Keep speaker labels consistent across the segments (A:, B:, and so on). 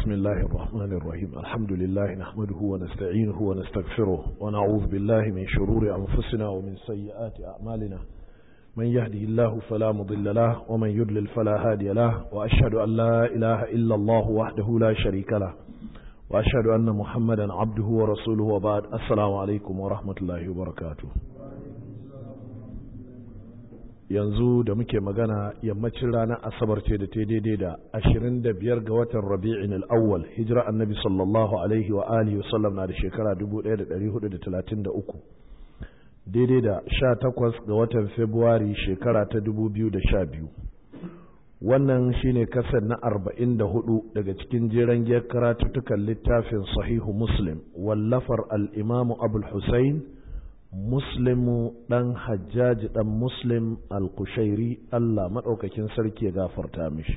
A: بسم الله الرحمن الرحيم الحمد لله نحمده ونستعينه ونستغفره ونعوذ بالله من شرور أنفسنا ومن سيئات أعمالنا من يهده الله فلا مضل له ومن يضلل فلا هادي له وأشهد أن لا إله إلا الله وحده لا شريك له وأشهد أن محمدا عبده ورسوله وبعد السلام عليكم ورحمة الله وبركاته. yanzu da muke magana yammacin ranar asabar ce da ta daidai da 25 ga watan rabi'in al'awwal hijira annabi sallallahu alaihi wa alihi wa sallam na da shekara 1433 daidai da 18 ga watan februari shekara ta 2012. wannan shine kasar na 44 daga cikin jeren giyar karatuttukan littafin sahihu muslim wallafar al'imamu abul husain muslimu ɗan hajjaji ɗan muslim al-kushairi Allah maɗaukakin sarki ya gafarta mishi.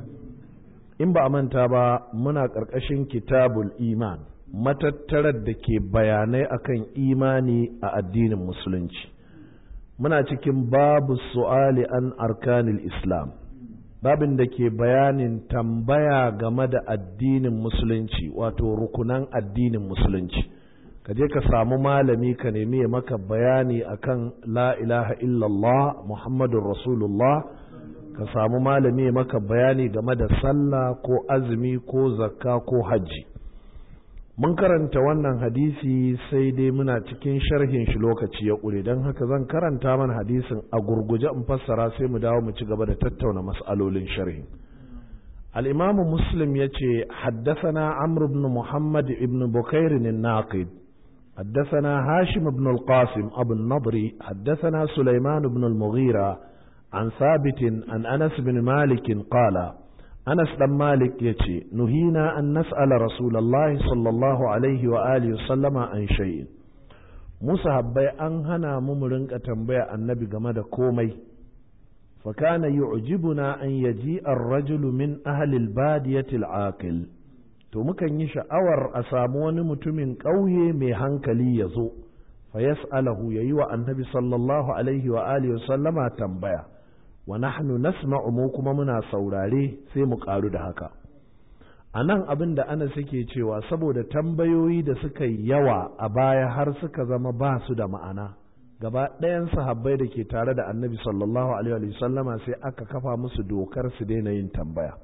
A: In ba a manta ba muna ƙarƙashin kitabul iman matattarar da ke bayanai akan imani a addinin musulunci. Muna cikin babu su'ali an arkanil islam, babin da ke bayanin tambaya game da addinin musulunci wato rukunan addinin musulunci. ka je ka samu malami ka nemi ya maka bayani akan la ilaha illallah muhammadun rasulullah, ka samu malami ya maka bayani game da sallah ko azumi ko zakka ko hajji. Mun karanta wannan hadisi sai dai muna cikin sharhin shi lokaci ya ƙure, don haka zan karanta mana hadisin a gurguje in fassara sai mu dawo mu ci gaba da tattauna mas'alolin sharhin. al-imamu muslim yace haddathana amr ibn muhammad ibn bukair an-naqid حدثنا هاشم بن القاسم أبو النضر حدثنا سليمان بن المغيرة عن ثابت عن أنس بن مالك قال أنس بن مالك يتي نهينا أن نسأل رسول الله صلى الله عليه وآله وسلم عن شيء مصحبي أنهنا ممرنك تنبيع النبي جمد كومي فكان يعجبنا أن يجيء الرجل من أهل البادية العاقل to mukan yi sha'awar a samu wani mutumin ƙauye mai hankali ya zo fa yas'alahu yayi wa annabi sallallahu alaihi wa alihi wa sallama tambaya wa nahnu nasma'u mu kuma muna saurare sai mu ƙaru da haka. anan abin da ana suke cewa saboda tambayoyi da suka yi yawa a baya har suka zama ba su da ma'ana, gaba ɗayan sahabbai da ke tare da annabi sallallahu alaihi wa sallama sai aka kafa musu dokar su daina yin tambaya.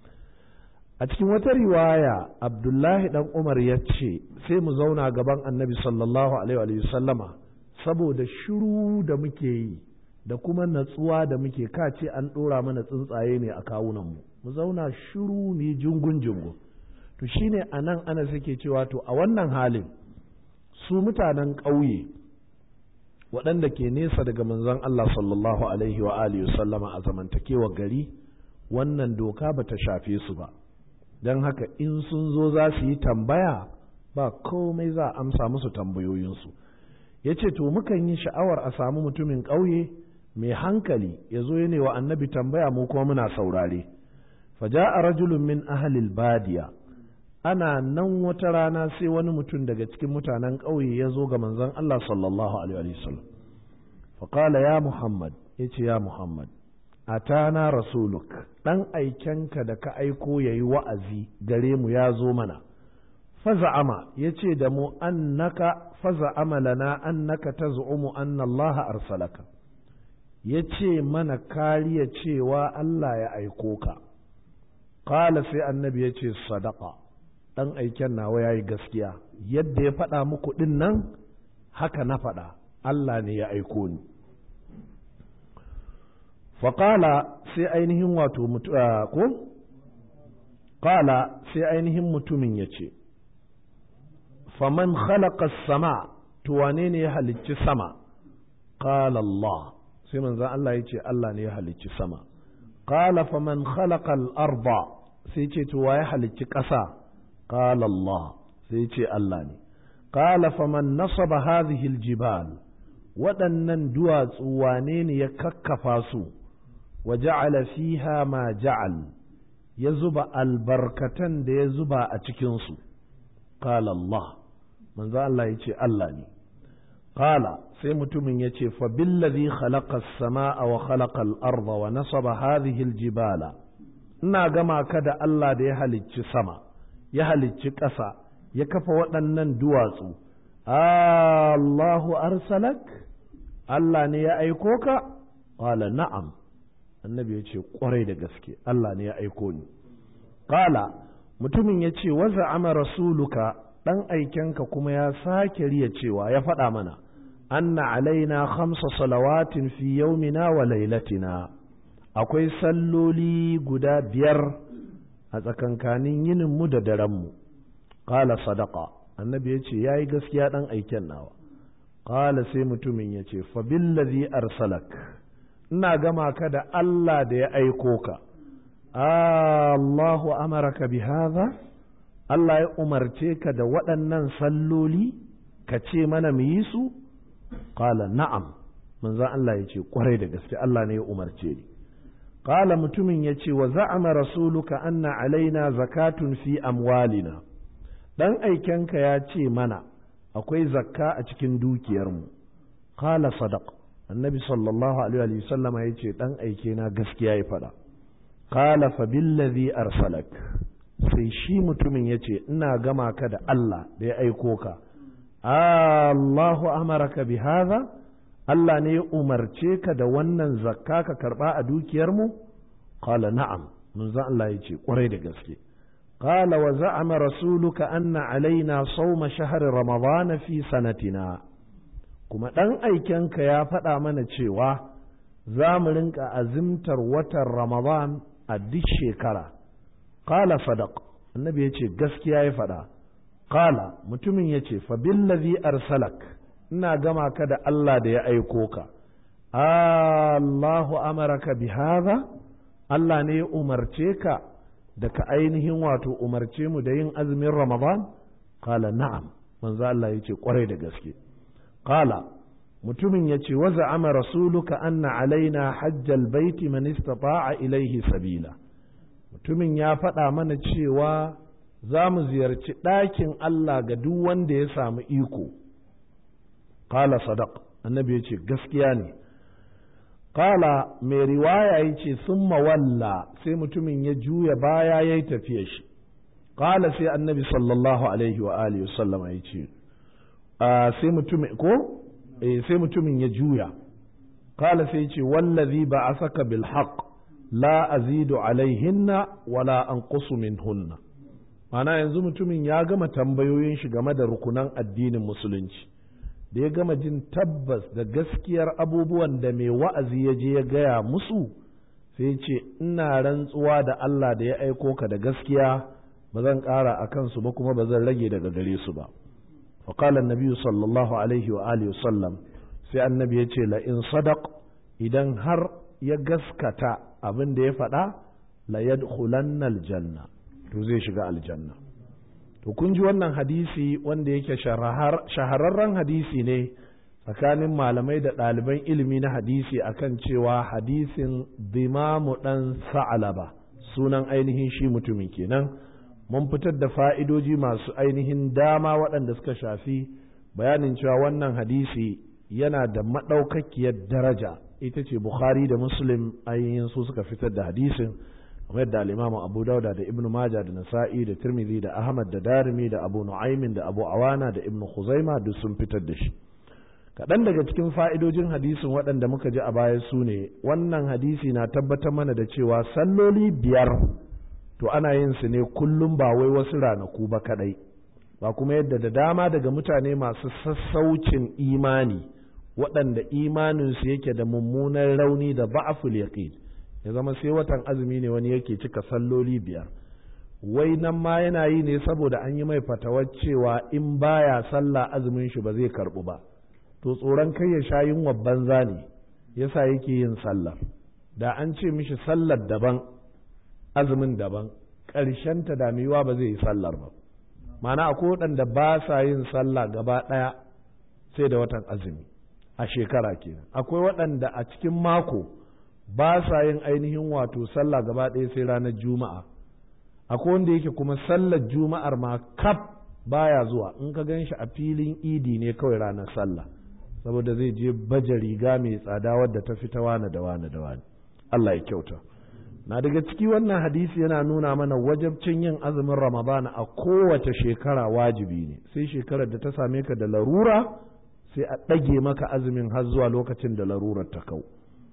A: a cikin wata riwaya abdullahi dan umar ya ce sai mu zauna gaban annabi sallallahu alaihi wa sallama saboda shiru da muke yi da kuma natsuwa da muke kace an ɗora mana tsuntsaye ne a kawunanmu mu zauna shiru ne jungun jungun. to shine anan ana suke cewa to a wannan halin su mutanen ƙauye waɗanda ke nesa daga manzon Allah sallallahu alaihi wa alihi sallama a zamantakewa gari wannan doka bata shafe su ba, don haka in sun zo za su yi tambaya ba komai za a amsa musu tambayoyinsu. ya ce to mukan yi sha'awar a samu mutumin ƙauye mai hankali ya zo ne wa annabi tambaya mu kuma muna saurare. faja'a rajulun min ahlil badiya, ana nan wata rana sai wani mutum daga cikin mutanen ƙauye ya zo ga manzon Allah sallallahu alaihi wasallam. faqala ya muhammad, yace ya muhammad atana rasuluk, dan aikenka da ka aiko yayi wa'azi gare mu ya zo mana. faza'ama, yace da mu annaka faza'ama lana annaka taz'umu anna Allah arsalaka, yace mana kariya cewa Allah ya aiko ka. qala sai annabi yace sadaqa, dan aiken nawa yayi gaskiya, yadda ya faɗa muku din nan haka na faɗa, Allah ne ya aiko ni. faƙala sai ainihin wato ko ƙala sai ainihin mutumin ya ce faman khalaqa sama, to wane ne ya halicci sama? ƙala Allah, sai manzan Allah ya ce Allah ne ya halicci sama. ƙala faman khalaqa al-arda, sai ce to wa ya halicci ƙasa? ƙala Allah, sai ce Allah ne. ƙala faman nasaba hadhihi al-jibal, waɗannan duwatsu wane ne ya kakkafa su? wa ja'ala fiha ma ja'al, ya zuba albarkatan da ya zuba a cikinsu. qala Allah, manzo Allah ya ce Allah ne. qala sai mutumin ya ce fa billazi khalaqa as-samaa wa khalaqa al-arda wa nasaba hadhihi al-jibala, ina gama ka da Allah da ya halicci sama ya halicci ƙasa ya kafa waɗannan duwatsu Allahu arsalak Allah ne ya aiko ka qala na'am annabi ya ce ƙwarai da gaske Allah ne ya aiko ni qala mutumin ya ce wa za'ama rasuluka ɗan aikenka kuma ya sake riya cewa ya faɗa mana anna alaina 5 salawatin fi yawmina wa lailatina akwai salloli guda 5 a tsakankanin yininmu da darenmu qala sadaqa annabi ya ce yayi gaskiya ɗan aiken nawa qala sai mutumin ya ce fa billazi arsalak ina gama ka da Allah da ya aiko ka Allahu amaraka bi hadha Allah ya umarce ka da waɗannan salloli ka ce mana mu yi su qala na'am manzo Allah ya ce kwarai da gaske Allah ne ya umarce ni qala mutumin ya ce wa za'ama rasuluka anna alaina zakatun fi amwalina dan aikenka ya ce mana akwai zakka a cikin dukiyarmu qala sadaq annabi sallallahu alaihi wa sallama ya ce dan aike na gaskiya ya faɗa qala fa billazi arsalak sai shi mutumin ya ce ina gama ka da Allah da ya aiko ka Allahu amaraka bi hadha Allah ne ya umarce ka da wannan zakka ka karba a dukiyarmu qala na'am manzon Allah ya ce kwarai da gaske qala wa za'ama rasuluka anna alaina sawma shahri ramadan fi sanatina kuma dan aikenka ya faɗa mana cewa za mu rinka azimtar watan ramadan a duk shekara qala sadaq annabi yace gaskiya ya faɗa qala mutumin yace fa billazi arsalak ina gama ka da Allah da ya aiko ka Allahu amaraka bi hadha Allah ne ya umarce ka da ka ainihin wato umarce mu da yin azumin ramadan qala na'am manzo Allah yace kwarai da gaske qala mutumin yace wa za'ama rasuluka anna alaina hajjal baiti man istata'a ilayhi sabila mutumin ya faɗa mana cewa za mu ziyarci ɗakin Allah ga duk wanda ya samu iko qala sadaq annabi yace gaskiya ne qala mai riwaya yace summa walla sai mutumin ya juya baya yayi tafiya shi qala sai annabi sallallahu alaihi wa alihi wasallama yace sai mutumin ya juya qala sai yace wallazi ba'asaka bil haqq la azidu alaihinna wala anqusu minhunna mana yanzu mutumin ya gama tambayoyin shi game da rukunan addinin musulunci da ya gama jin tabbas da gaskiyar abubuwan da mai wa'azi ya je ya gaya musu sai ce ina rantsuwa da Allah da ya aiko ka da gaskiya ba zan ƙara a kansu ba kuma ba zan rage daga gare su ba faqala annabi sallallahu alaihi wa alihi wasallam sai annabi ya ce la in sadaq idan har ya gaskata abin da ya faɗa la yadkhulanna aljanna to zai shiga aljanna to kun ji wannan hadisi wanda yake shahararren hadisi ne tsakanin malamai da ɗaliban ilimi na hadisi akan cewa hadisin dimamu ɗan sa'alaba sunan ainihin shi mutumin kenan mun fitar da fa'idoji masu ainihin dama waɗanda suka shafi bayanin cewa wannan hadisi yana da maɗaukakiyar daraja ita ce Bukhari da Muslim ainihin su suka fitar da hadisin kamar yadda al-Imam Abu Dauda da Ibn Majah da Nasa'i da Tirmidhi da Ahmad da Darimi da Abu Nu'aym da Abu Awana da Ibn Khuzaimah duk sun fitar da shi kaɗan daga cikin fa'idojin hadisin waɗanda muka ji a baya su ne wannan hadisi na tabbatar mana da cewa salloli 5 to ana yin su ne kullum ba wai wasu ranaku ba kadai ba kuma yadda da dama daga mutane masu sassaucin imani waɗanda imaninsu yake da mummunan rauni da ba'aful yaqin ya zama sai watan azumi ne wani yake cika salloli 5 wai nan ma yana yi ne saboda an yi mai fatawar cewa in baya sallah azumin shi ba zai karbu ba to tsoron kai ya sha yunwa banza ne yasa yake yin sallar da an ce mishi sallar daban azumin daban ƙarshen ta damiwa ba zai yi sallar ba ma'ana akwai waɗanda ba sa yin sallah gaba ɗaya sai da watan azumi a shekara kenan akwai waɗanda a cikin mako ba sa yin ainihin wato sallah gaba ɗaya sai ranar juma'a akwai wanda yake kuma sallar juma'ar ma kaf baya zuwa in ka gan shi a filin idi ne kawai ranar sallah saboda zai je baje riga mai tsada wadda ta fita wane da wane da wane Allah ya kyauta na daga ciki wannan hadisi yana nuna mana wajabcin yin azumin Ramadan a kowace shekara wajibi ne, sai shekarar da ta same ka da larura sai a ɗage maka azumin har zuwa lokacin da larurar ta kau.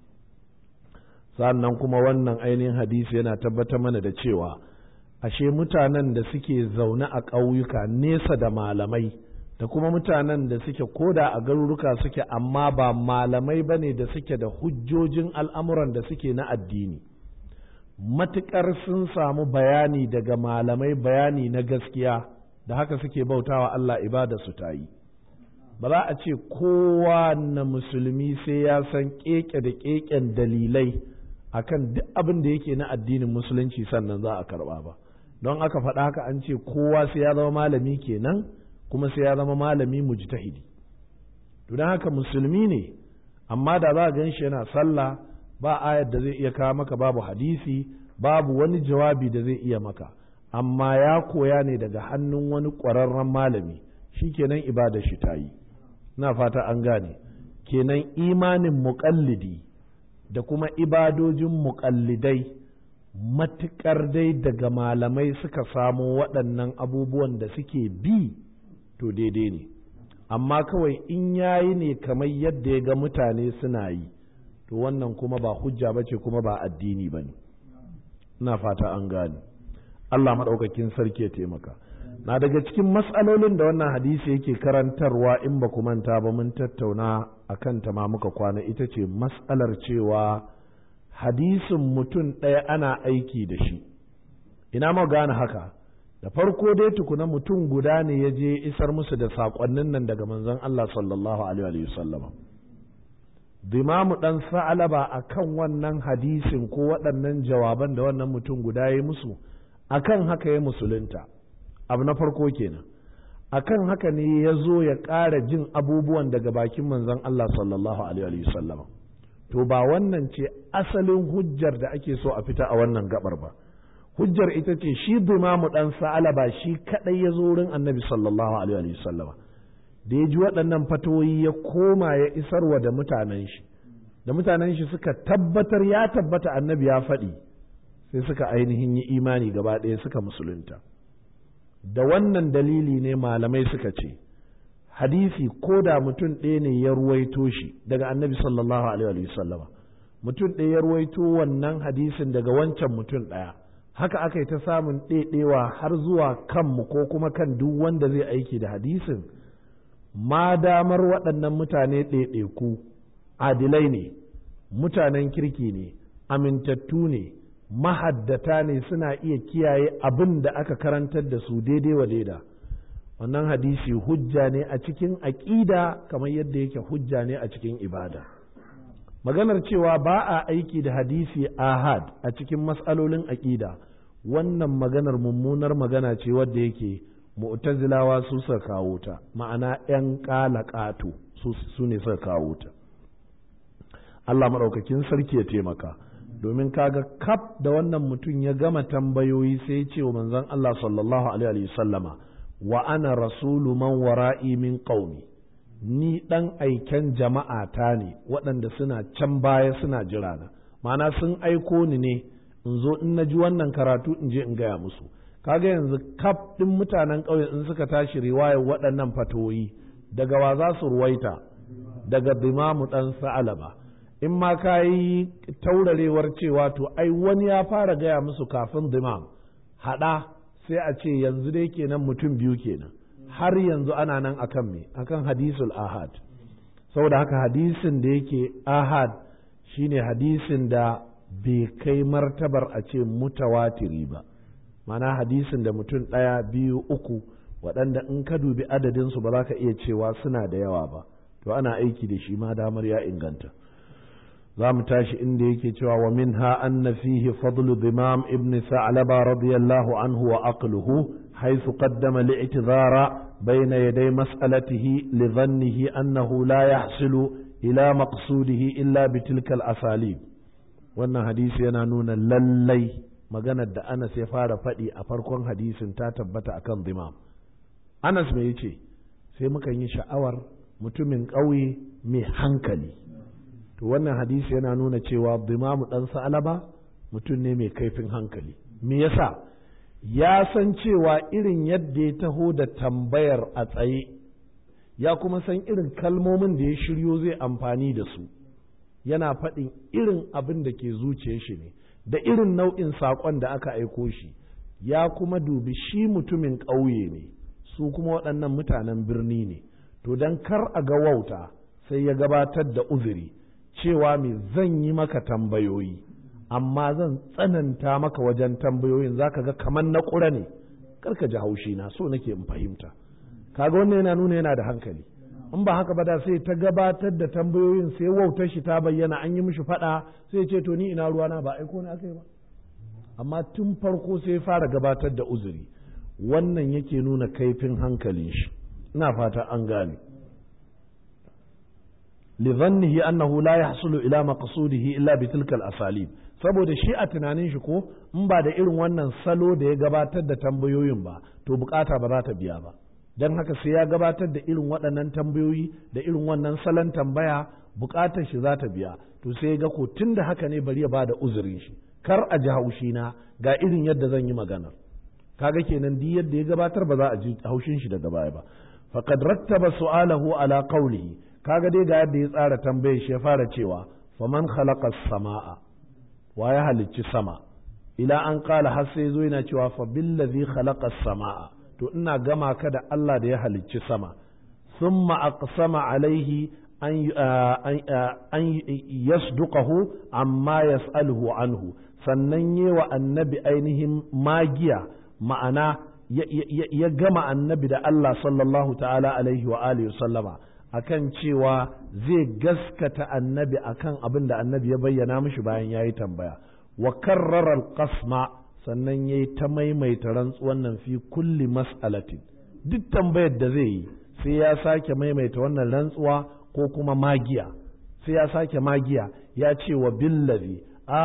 A: Sannan kuma wannan ainihin hadisi yana tabbatar mana da cewa ashe mutanen da suke zaune a ƙauyuka nesa da malamai da kuma mutanen da suke koda a garuruka suke amma ba malamai bane da suke da hujjojin al'amuran da suke na addini, matuƙar sun samu bayani daga malamai, bayani na gaskiya, da haka suke bautawa Allah, ibada su ta yi. Ba za a ce kowa na musulmi sai ya san keke da keken dalilai akan duk abin da yake na addinin musulunci sannan za a karba ba, don aka faɗa haka an ce kowa sai ya zama malami kenan, kuma sai ya zama malami mujtahidi. To don haka musulmi ne, amma da za a gan shi yana sallah ba ayar da zai iya kawo maka, babu hadisi, babu wani jawabi da zai iya maka, amma ya koya ne daga hannun wani ƙwararren malami, shi kenan ibada shi ta yi. Na fata an gane, kenan imanin muƙallidi da kuma ibadojin muƙallidai matuƙar dai daga malamai suka samo waɗannan abubuwan da suke bi to daidai ne, amma kawai in yayi ne kamar yadda ya ga mutane suna yi to wannan kuma ba hujja bace kuma ba addini bane. Ina fata an gane. Allah maɗaukakin sarki ya taimaka. Na daga cikin matsalolin da wannan hadisi yake karantarwa, in ba ku manta ba mun tattauna akan ta ma muka kwana, ita ce matsalar cewa hadisin mutum ɗaya ana aiki da shi. Ina ma gane haka? Da farko dai tukuna mutum guda ne ya je isar musu da saƙonnin nan daga manzon Allah sallallahu alaihi wasallam. Dimamu ɗan Sa'alaba akan wannan hadisin ko waɗannan jawaban da wannan mutum guda ya musu, akan haka ya musulunta. Abu na farko kenan, akan haka ne ya zo ya ƙara jin abubuwan daga bakin manzon Allah sallallahu alaihi wasallam. To ba wannan ce asalin hujjar da ake so a fita a wannan gabar ba. Hujjar ita ce shi Dimamu ɗan Sa'alaba shi kaɗai ya zo wurin Annabi sallallahu alaihi wasallam. Da ya ji waɗannan fatoyi ya koma ya isarwa da mutanen shi, da mutanen shi suka tabbatar ya tabbata Annabi ya faɗi, sai suka ainihin yi imani gaba ɗaya suka musulunta. Da wannan dalili ne malamai suka ce hadisi ko da mutum ɗaya ne ya ruwaito shi daga Annabi sallallahu alaihi wasallama, mutum ɗaya ya ruwaito wannan hadisin daga wancan mutum ɗaya, haka aka yi ta samun ɗaiɗewa har zuwa kanmu ko kuma kan duk wanda zai aiki da hadisin, ma damar waɗannan mutane ɗaiɗaiku adilai ne, mutanen kirki ne, amintattu ne, mahaddata ne, suna iya kiyaye abin da aka karantar da su daidai wa daida. Wannan hadisi hujja ne a cikin aƙida kamar yadda yake hujja ne a cikin ibada. Maganar cewa ba a aiki da hadisi ahad a cikin mas'alolin aƙida, wannan maganar mummunar magana ce wadda yake mu'tazilawa su suka kawo ta, ma'ana 'yan ƙalaƙato su ne suka kawo ta. Allah maɗaukakin sarki ya taimaka, domin kaga kaf da wannan mutum ya gama tambayoyi sai ya ce wa manzon Allah sallallahu alaihi wasallama, wa ana rasulu man wara'i min qaumi, ni dan aiken jama'ata ne waɗanda suna can baya suna jira na, ma'ana sun aiko ni ne in zo in naji wannan karatu in je in gaya musu. Kaga yanzu kaf ɗin mutanen ƙauye in suka tashi riwayar waɗannan fatoyi daga wa za su ruwaita? Daga Dimamu ɗan Sa'alaba. In ma ka yi taurarewar cewa to ai wani ya fara gaya musu kafin Dimam, haɗa sai a ce yanzu dai kenan mutum biyu kenan, har yanzu ana nan akan me? Akan hadisul ahad. Saboda haka hadisin da yake ahad shine hadisin da bai kai martabar a ce mutawatiri ba, mana hadisin da mutum ɗaya, biyu, uku waɗanda in ka dubi adadinsu ba za ka iya cewa suna da yawa ba, to ana aiki da shi ma damar ya inganta. za mu tashi inda yake cewa wa minha anna fihi fadlu Dimam ibn Sa'laba radiyallahu anhu wa aqluhu haythu qaddama li'tidhara bayna yaday mas'alatihi li dhannihi annahu la yahsilu ila maqsudihi illa bitilka al-asalib. Wannan hadisi yana nuna lallai maganar da Anas ya fara faɗi a farkon hadisin ta tabbata akan Dimam. Anas me yace? Sai muka yi sha'awar mutumin ƙauye mai hankali. To wannan hadisi yana nuna cewa Dimamu dan Sa'laba mutum ne mai kaifin hankali. Me yasa? Ya san cewa irin yadda ya taho da tambayar a tsaye, ya kuma san irin kalmomin da ya shiryo zai amfani da su, yana faɗin irin abin da ke zuciyar shi ne da irin nau'in saƙon da aka aiko shi, ya kuma dubi shi mutumin ƙauye ne, su kuma waɗannan mutanen birni ne, to don kar a ga wauta sai ya gabatar da uzuri cewa me zan yi maka tambayoyi, amma zan tsananta maka wajen tambayoyin, zaka ga kamar na ƙura ne, karka ji haushi na, so nake in fahimta. Kaga wannan yana nuna yana da hankali. In ba haka ba da sai ta gabatar da tambayoyin, sai wautar shi ta bayyana, an yi mishi faɗa, sai ce to ni ina ruwana, ba aiko ne aka yi ba. Amma tun farko sai fara gabatar da uzuri, wannan yake nuna kaifin hankalin shi. Ina fata an gane. lidhannihi annahu la yahsulu ila maqsudihi illa bi tilka al-asalib, saboda shi a tunanin shi ko in ba da irin wannan salo da ya gabatar da tambayoyin ba, to bukata ba za ta biya ba. Dan haka sai ya gabatar da irin waɗannan tambayoyi da irin wannan salon tambaya, bukatar shi za ta biya. To sai ga ko tunda haka ne bari ya bada uzurin shi, kar a ji haushi na ga irin yadda zan yi maganar. Kaga kenan duk yadda ya gabatar ba za a ji haushin shi daga baya ba. Faqad rattaba su'alahu ala qawlihi, kaga dai ga yadda ya tsara tambayar shi, ya fara cewa faman khalaqa as-samaa, wa ya halicci sama, ila an qala har sai zo yana cewa fa billazi khalaqa as-samaa, to ina gama ka da Allah da ya halicci sama. Thumma aqsama alaihi an yasduqahu amma yas'aluhu anhu, sannan yewa annabi ainihin magiya, ma'ana ya gama annabi da Allah sallallahu ta'ala alaihi wa alihi sallama akan cewa zai gaskata annabi akan abin da annabi ya bayyana mishi bayan yayi tambaya. Wa karrara al-qasma, sannan yayi ta maimaita rantsuwan nan fi kulli mas'alatin, duk tambayar da zai yi sai ya sake maimaita wannan rantsuwa ko kuma magiya, sai ya sake magiya, ya ce wa billazi,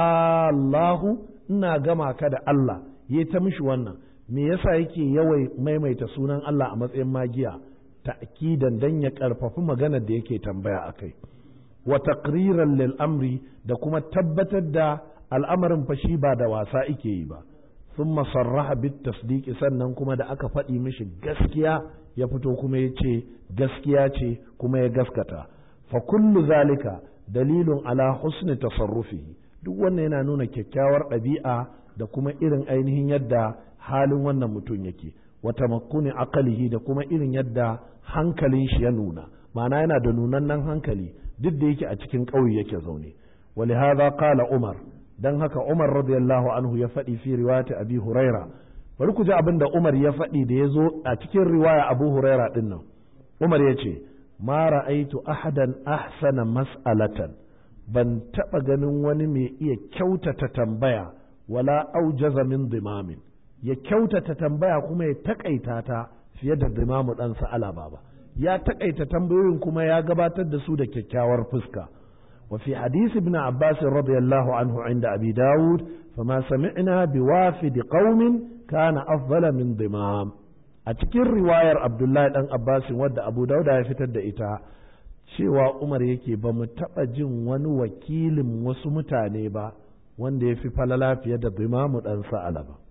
A: Allahu, ina gama ka da Allah, yayi ta mishi wannan. Me yasa yake yawai maimaita sunan Allah a matsayin magiya? Ta'kidan dan ya karfafi maganar da yake tambaya akai. Wa taqriran lil amri, da kuma tabbatar da al'amarin fa shi ba da wasa yake yi ba. Thumma sarraha bit tasdiqi, sannan kuma da aka faɗi mishi gaskiya ya fito kuma ya ce gaskiya ce kuma ya gaskata. Fa kullu zalika dalilun ala husni tasarrufihi, duk wannan yana nuna kyakkyawar ɗabi'a da kuma irin ainihin yadda halin wannan mutum yake, wa tamakkuni aqalihi, da kuma irin yadda hankalin shi ya nuna, ma'ana yana da nunannen hankali duk da yake a cikin ƙauye yake zaune. Wa lihadha qala Umar, dan haka Umar radiyallahu anhu ya faɗi fi riwayati Abi Huraira. Bari ku ji abin da Umar ya faɗi da ya zo a cikin riwaya Abu Huraira din nan. Umar ya ce, ma ra'aitu ahadan ahsana mas'alatan, ban taɓa ganin wani mai iya kyautata tambaya wala aujaza min dimamin, ya kyautata tambaya kuma ya takaita ta fiye da dimamu dan sa'ala ba. Ya takaita tambayoyin kuma ya gabatar da su da kyakkyawar fuska. wa fi hadisi ibn Abbas radiyallahu anhu inda Abi Dawud, fama sami'na biwafid qaumin kana afdala min dimam. A cikin riwayar Abdullahi dan Abbas wadda Abu Dawud ya fitar da ita, cewa Umar yake ba mu taɓa jin wani wakilin wasu mutane ba wanda ya fi falala fiye da dimamu dan sa'ala ba.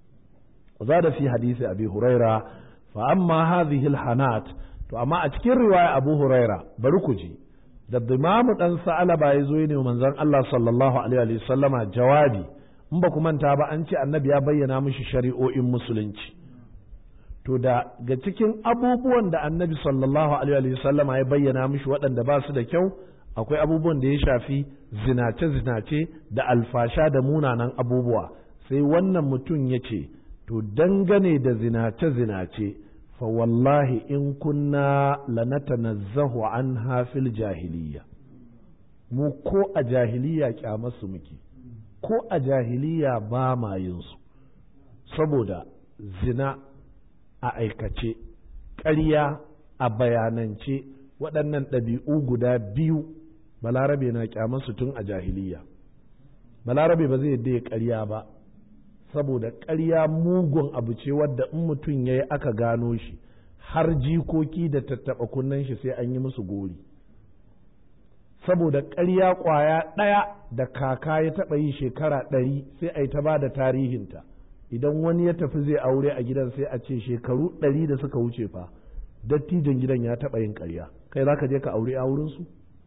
A: وزاد في حديث أبي هريرة فأما هذه الحنات، to amma a cikin riwaya Abu Huraira bari ku ji, da Imamu dan Sa'alaba ya zo ne manzon Allah sallallahu alaihi wa sallama jawabi, in ba ku manta ba an ce annabi ya bayyana mishi shari'o'in musulunci. To da ga cikin abubuwan da annabi sallallahu alaihi wa sallama ya bayyana mishi waɗanda ba su da kyau, akwai abubuwan da ya shafi zinace-zinace da alfasha da munanan abubuwa. Sai wannan mutum ya ce, to dangane da zinace-zinace, fa wallahi in kunna lanatanazzahu anha fil jahiliya, mu ko a jahiliya kyamarsu muke, ko a jahiliya ba ma yin su, saboda zina a aikace, ƙarya a bayanance, waɗannan ɗabi'u guda biyu balarabe na kyamarsu tun a jahiliya. Balarabe ba zai yadda ya ƙarya ba, saboda ƙarya mugun abu ce wadda in mutum ya yi aka gano shi, har jikoki da tattaɓa kunnen shi sai an yi musu gori. saboda ƙarya ƙwaya ɗaya da kaka ya taɓa yi shekara 100 sai a yi ta ba da tarihinta. Idan wani ya tafi zai aure a gidan sai a ce shekaru 100 da suka wuce fa dattijan gidan ya taɓa yin ƙarya, kai za ka je ka aure a wurinsu?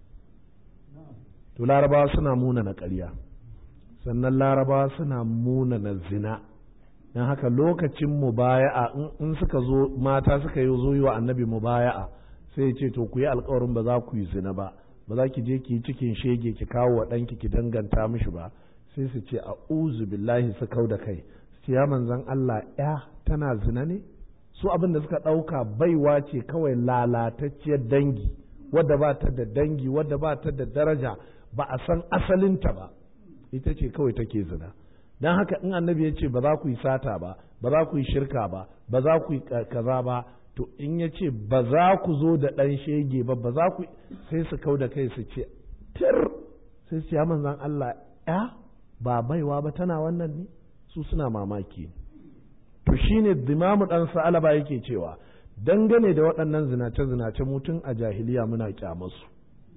A: To larabawa suna muna na ƙarya, sannan larabawa suna muna na zina. don haka lokacin mubaya'a in suka zo mata suka yi zo yi wa annabi mubaya'a sai ya ce to ku yi alkawarin ba za ku yi zina ba za ki je ki yi cikin shege ki kawo wa ɗanki ki danganta mishi ba, sai su ce a'udhu billahi su kau da kai, su ya manzon Allah ya tana zina ne? Su abin da suka ɗauka baiwa ce kawai lalatacciyar dangi wadda ba ta da dangi wadda ba ta da daraja ba a san asalinta ba, ita ce kawai take zina. don haka in annabi ya ce ba za ku yi sata ba za ku yi shirka ba za ku yi kaza ba, to in ya ce ba za ku zo da ɗan shege ba za ku, sai su kau da kai su ce tir, sai su ya manzan Allah ya ba baiwa ba tana wannan ne, su suna mamaki. To shine Dimamu dan Sa'alaba yake cewa dangane da waɗannan zinace-zinace mutum a jahiliya muna kyamarsu.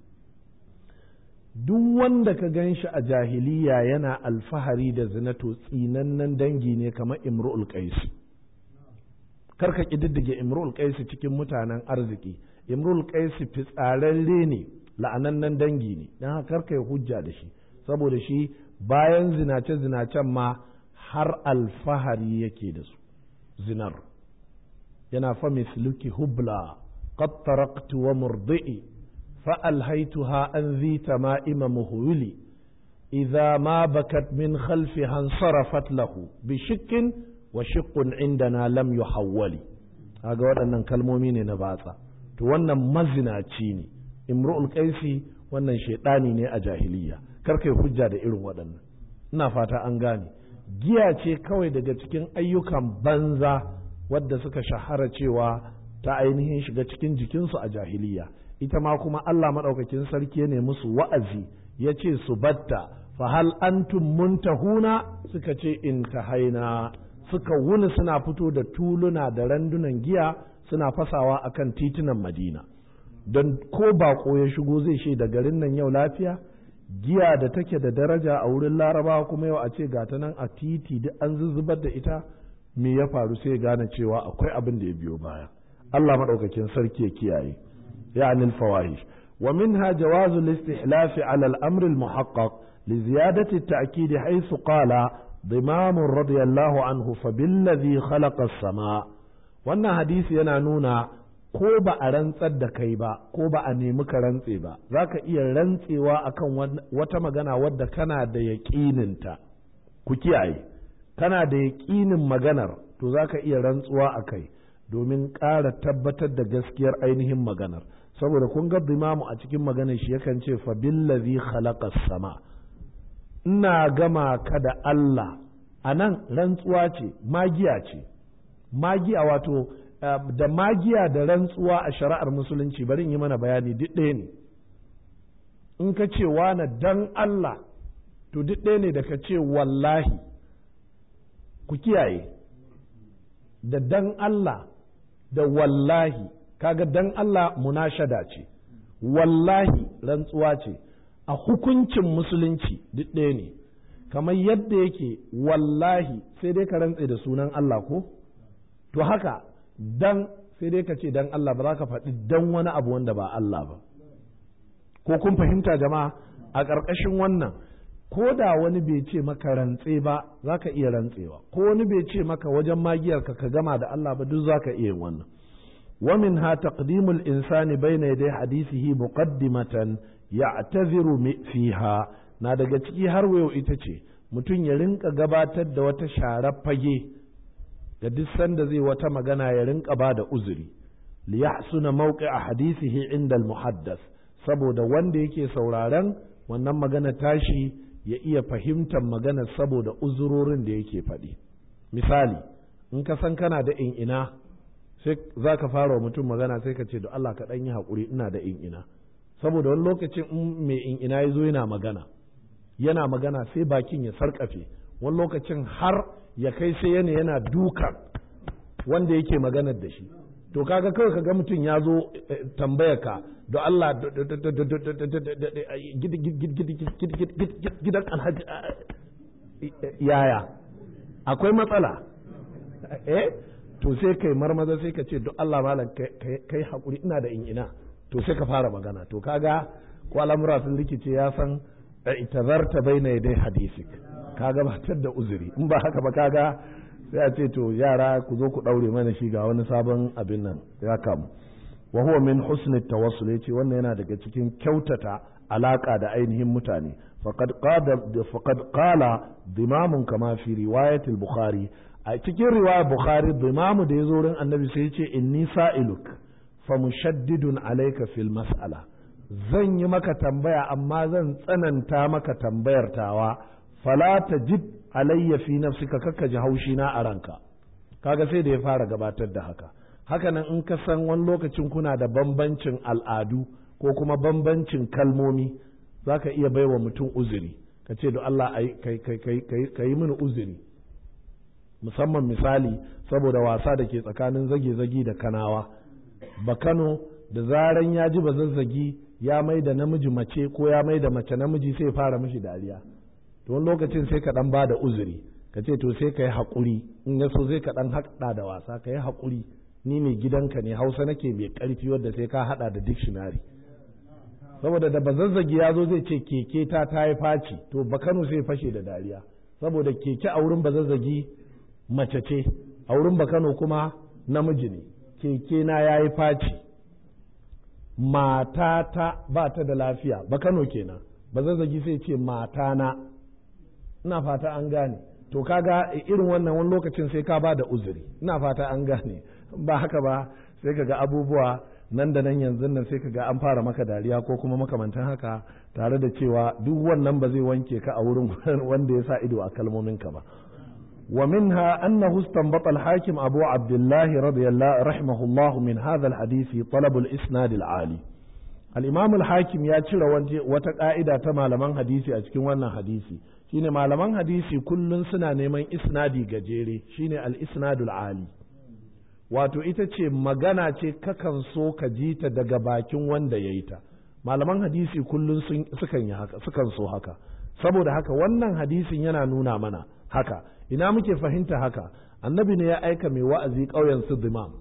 A: Duk wanda ka gan shi a jahiliya yana alfahari da zina to tsinannen dangi ne kamar Imru'ul Qais. Karka kididdige Imru'ul Qais cikin mutanen arziki. Imru'ul Qais fitsararre ne, la'anannen dangi ne, don haka karka yi hujja da shi, saboda shi bayan zinace-zinacen ma har alfahari yake da su. Zinar yana fa misluki hubla qad taraktu wa murdi'i فألهيتها أن ذي تمائم مهولي إذا ما بكت من خلفها انصرفت له بشك وشق عندنا لم يحولي. هذا waɗannan kalmomi ne na batsa, to wannan mazinaci ne Imru'ul Qaisi, wannan shaidani ne a jahiliya, karkai hujja da irin waɗannan. Ina fata an gane, giya ce kawai daga cikin ayyukan banza wadda suka shahara cewa ta ainihin shiga cikin jikinsu a jahiliya. Ita ma kuma Allah maɗaukakin sarki ne musu wa'azi ya ce su batta, fa hal antum muntahuna, suka ce intahaina, suka wuni suna fito da tuluna da randunan giya suna fasawa akan titunan Madina, don ko baƙo ya shigo zai shaida garin nan yau lafiya. Giya da take da daraja a wurin Larabawa kuma yau a ce ga ta nan a titi duk an zuzzubar da ita, me ya faru sai gane cewa akwai abin da ya biyo baya. Allah maɗaukakin sarki ya kiyaye. يعني الفواحش. ومنها جواز الاستحلاف على الأمر المحقق لزيادة التأكيد، حيث قال ضمام رضي الله عنه فبالذي خلق السماء. wannan hadisi yana nuna ko ba a rantsar da kai ba ko ba a nemi ka rantse ba, za ka iya rantsewa akan wata magana wadda kana da yaƙininta. Ku kiyaye, kana da yaƙinin maganar to za ka iya rantsuwa a kai domin ƙara tabbatar da gaskiyar ainihin maganar. Saboda kun ga Imamu a cikin maganar shi yakan ce fa billazi khalaqa sama, ina gama ka da Allah. Anan rantsuwa ce, magiya ce, magiya wato da magiya da rantsuwa a shari'ar musulunci bari in yi mana bayani duk ɗaya ne. In ka ce wani dan Allah to duk ɗaya ne da ka ce wallahi. Ku kiyaye, da dan Allah da wallahi, kaga dan Allah munashada ce, wallahi rantsuwa ce. A hukuncin musulunci duk ɗaya ne, kamar yadda yake wallahi sai dai ka rantse da sunan Allah ko, to haka dan sai dai ka ce dan Allah, ba za ka faɗi dan wani abu wanda ba Allah ba. Ko kun fahimta jama'a? A ƙarƙashin wannan, ko da wani bai ce maka rantse ba za ka iya rantsewa, ko wani bai ce maka wajen magiyarka ka gama da Allah ba, duk za ka iya wannan. ومنها تقديم الإنسان بين يدي حديثه مقدمة يعتذر فيها. na daga ciki har wayo ita ce mutum ya rinka gabatar da wata sharar fage da duk sanda zai wata magana ya rinka ba da uzuri, li yahsuna mawqi'a hadithihi inda al-muhaddath, saboda wanda yake sauraron wannan magana tashi ya iya fahimtar magana saboda uzurorin da yake faɗi. Misali, in ka san kana da ina sai za ka fara wa mutum magana sai ka ce da Allah ka ɗan yi haƙuri ina da ina, saboda wani lokacin in mai ina ya zo yana magana sai bakin ya sarƙafe, wani lokacin har ya kai sai yana duka wanda yake maganar da shi, to kaga kawai kaga mutum ya zo tambaya ka don Allah gidan alhaji yaya akwai matsala to sai kai marmaza sai ka ce don Allah malam kai hakuri ina da ina to sai ka fara magana to kaga ko al'amura sun rikice ya san itazarta baina yadai hadisik ka gabatar da uzuri in ba haka ba kaga sai a ce to yara ku zo ku daure mana shi ga wani sabon abin nan ya kamu wa huwa min husnit tawassul yace wannan yana daga cikin kyautata alaka da ainihin mutane faqad qala dimamun kama fi riwayat al-bukhari a cikin riwayar bukhari dimamu da yazo wurin annabi sai yace inni sa'iluk fa mushaddidun alayka fil mas'ala zan yi maka tambaya amma zan tsananta maka tambayar tawa fala tajid alayya fi nafsika kakka ji haushi na a ranka kaga sai da ya fara gabatar da haka nan in ka san wani lokacin kuna da bambancin al'adu ko kuma bambancin kalmomi zaka iya baiwa mutum uzuri ka ce da Allah ka yi mini uzuri musamman misali saboda wasa da ke tsakanin zage-zage da kanawa ba Kano da zaran ya ji ba zazzagi ya mai da namiji mace ko ya mai da mace namiji sai fara mishi dariya to wani lokacin sai ka dan ba da uzuri ka ce to sai ka yi haƙuri in ya so sai ka dan haɗa da wasa ka yi haƙuri ni mai gidanka ne Hausa nake mai ƙarfi wadda sai ka haɗa da dictionary saboda da bazazzagi ya zo zai ce keke ta yi faci to Bakano sai fashe da dariya saboda keke a wurin bazazzagi mace ce a wurin Bakano kuma namiji ne keke na ya yi faci matata ba ta da lafiya Bakano kenan bazazzagi sai ce matana ina fata an gane to kaga irin wannan wani lokacin sai ka ba da uzuri ina fata an gane ba haka ba sai kaga abubuwa nan da nan yanzu nan sai kaga an fara maka dariya ko kuma makamantan haka tare da cewa duk wannan ba zai wanke ka a wurin wanda ya sa ido a kalmominka ba wa minha annahu istanbata al-hakim Abu Abdullah radiyallahu rahimahullah min hadha al-hadith talab al-isnad al-ali al-imam al-hakim ya cire wata ka'ida ta malaman hadisi a cikin wannan hadisi shine malaman hadisi kullun suna neman isnadi gajere shine al-isnadul ali wato ita ce magana ce kakan so ka ji ta daga bakin wanda ya yi ta malaman hadisi kullun sukan yi haka sukan so haka saboda haka wannan hadisin yana nuna mana haka ina muke fahimta haka annabi ne ya aika mai wa'azi ƙauyen su dimam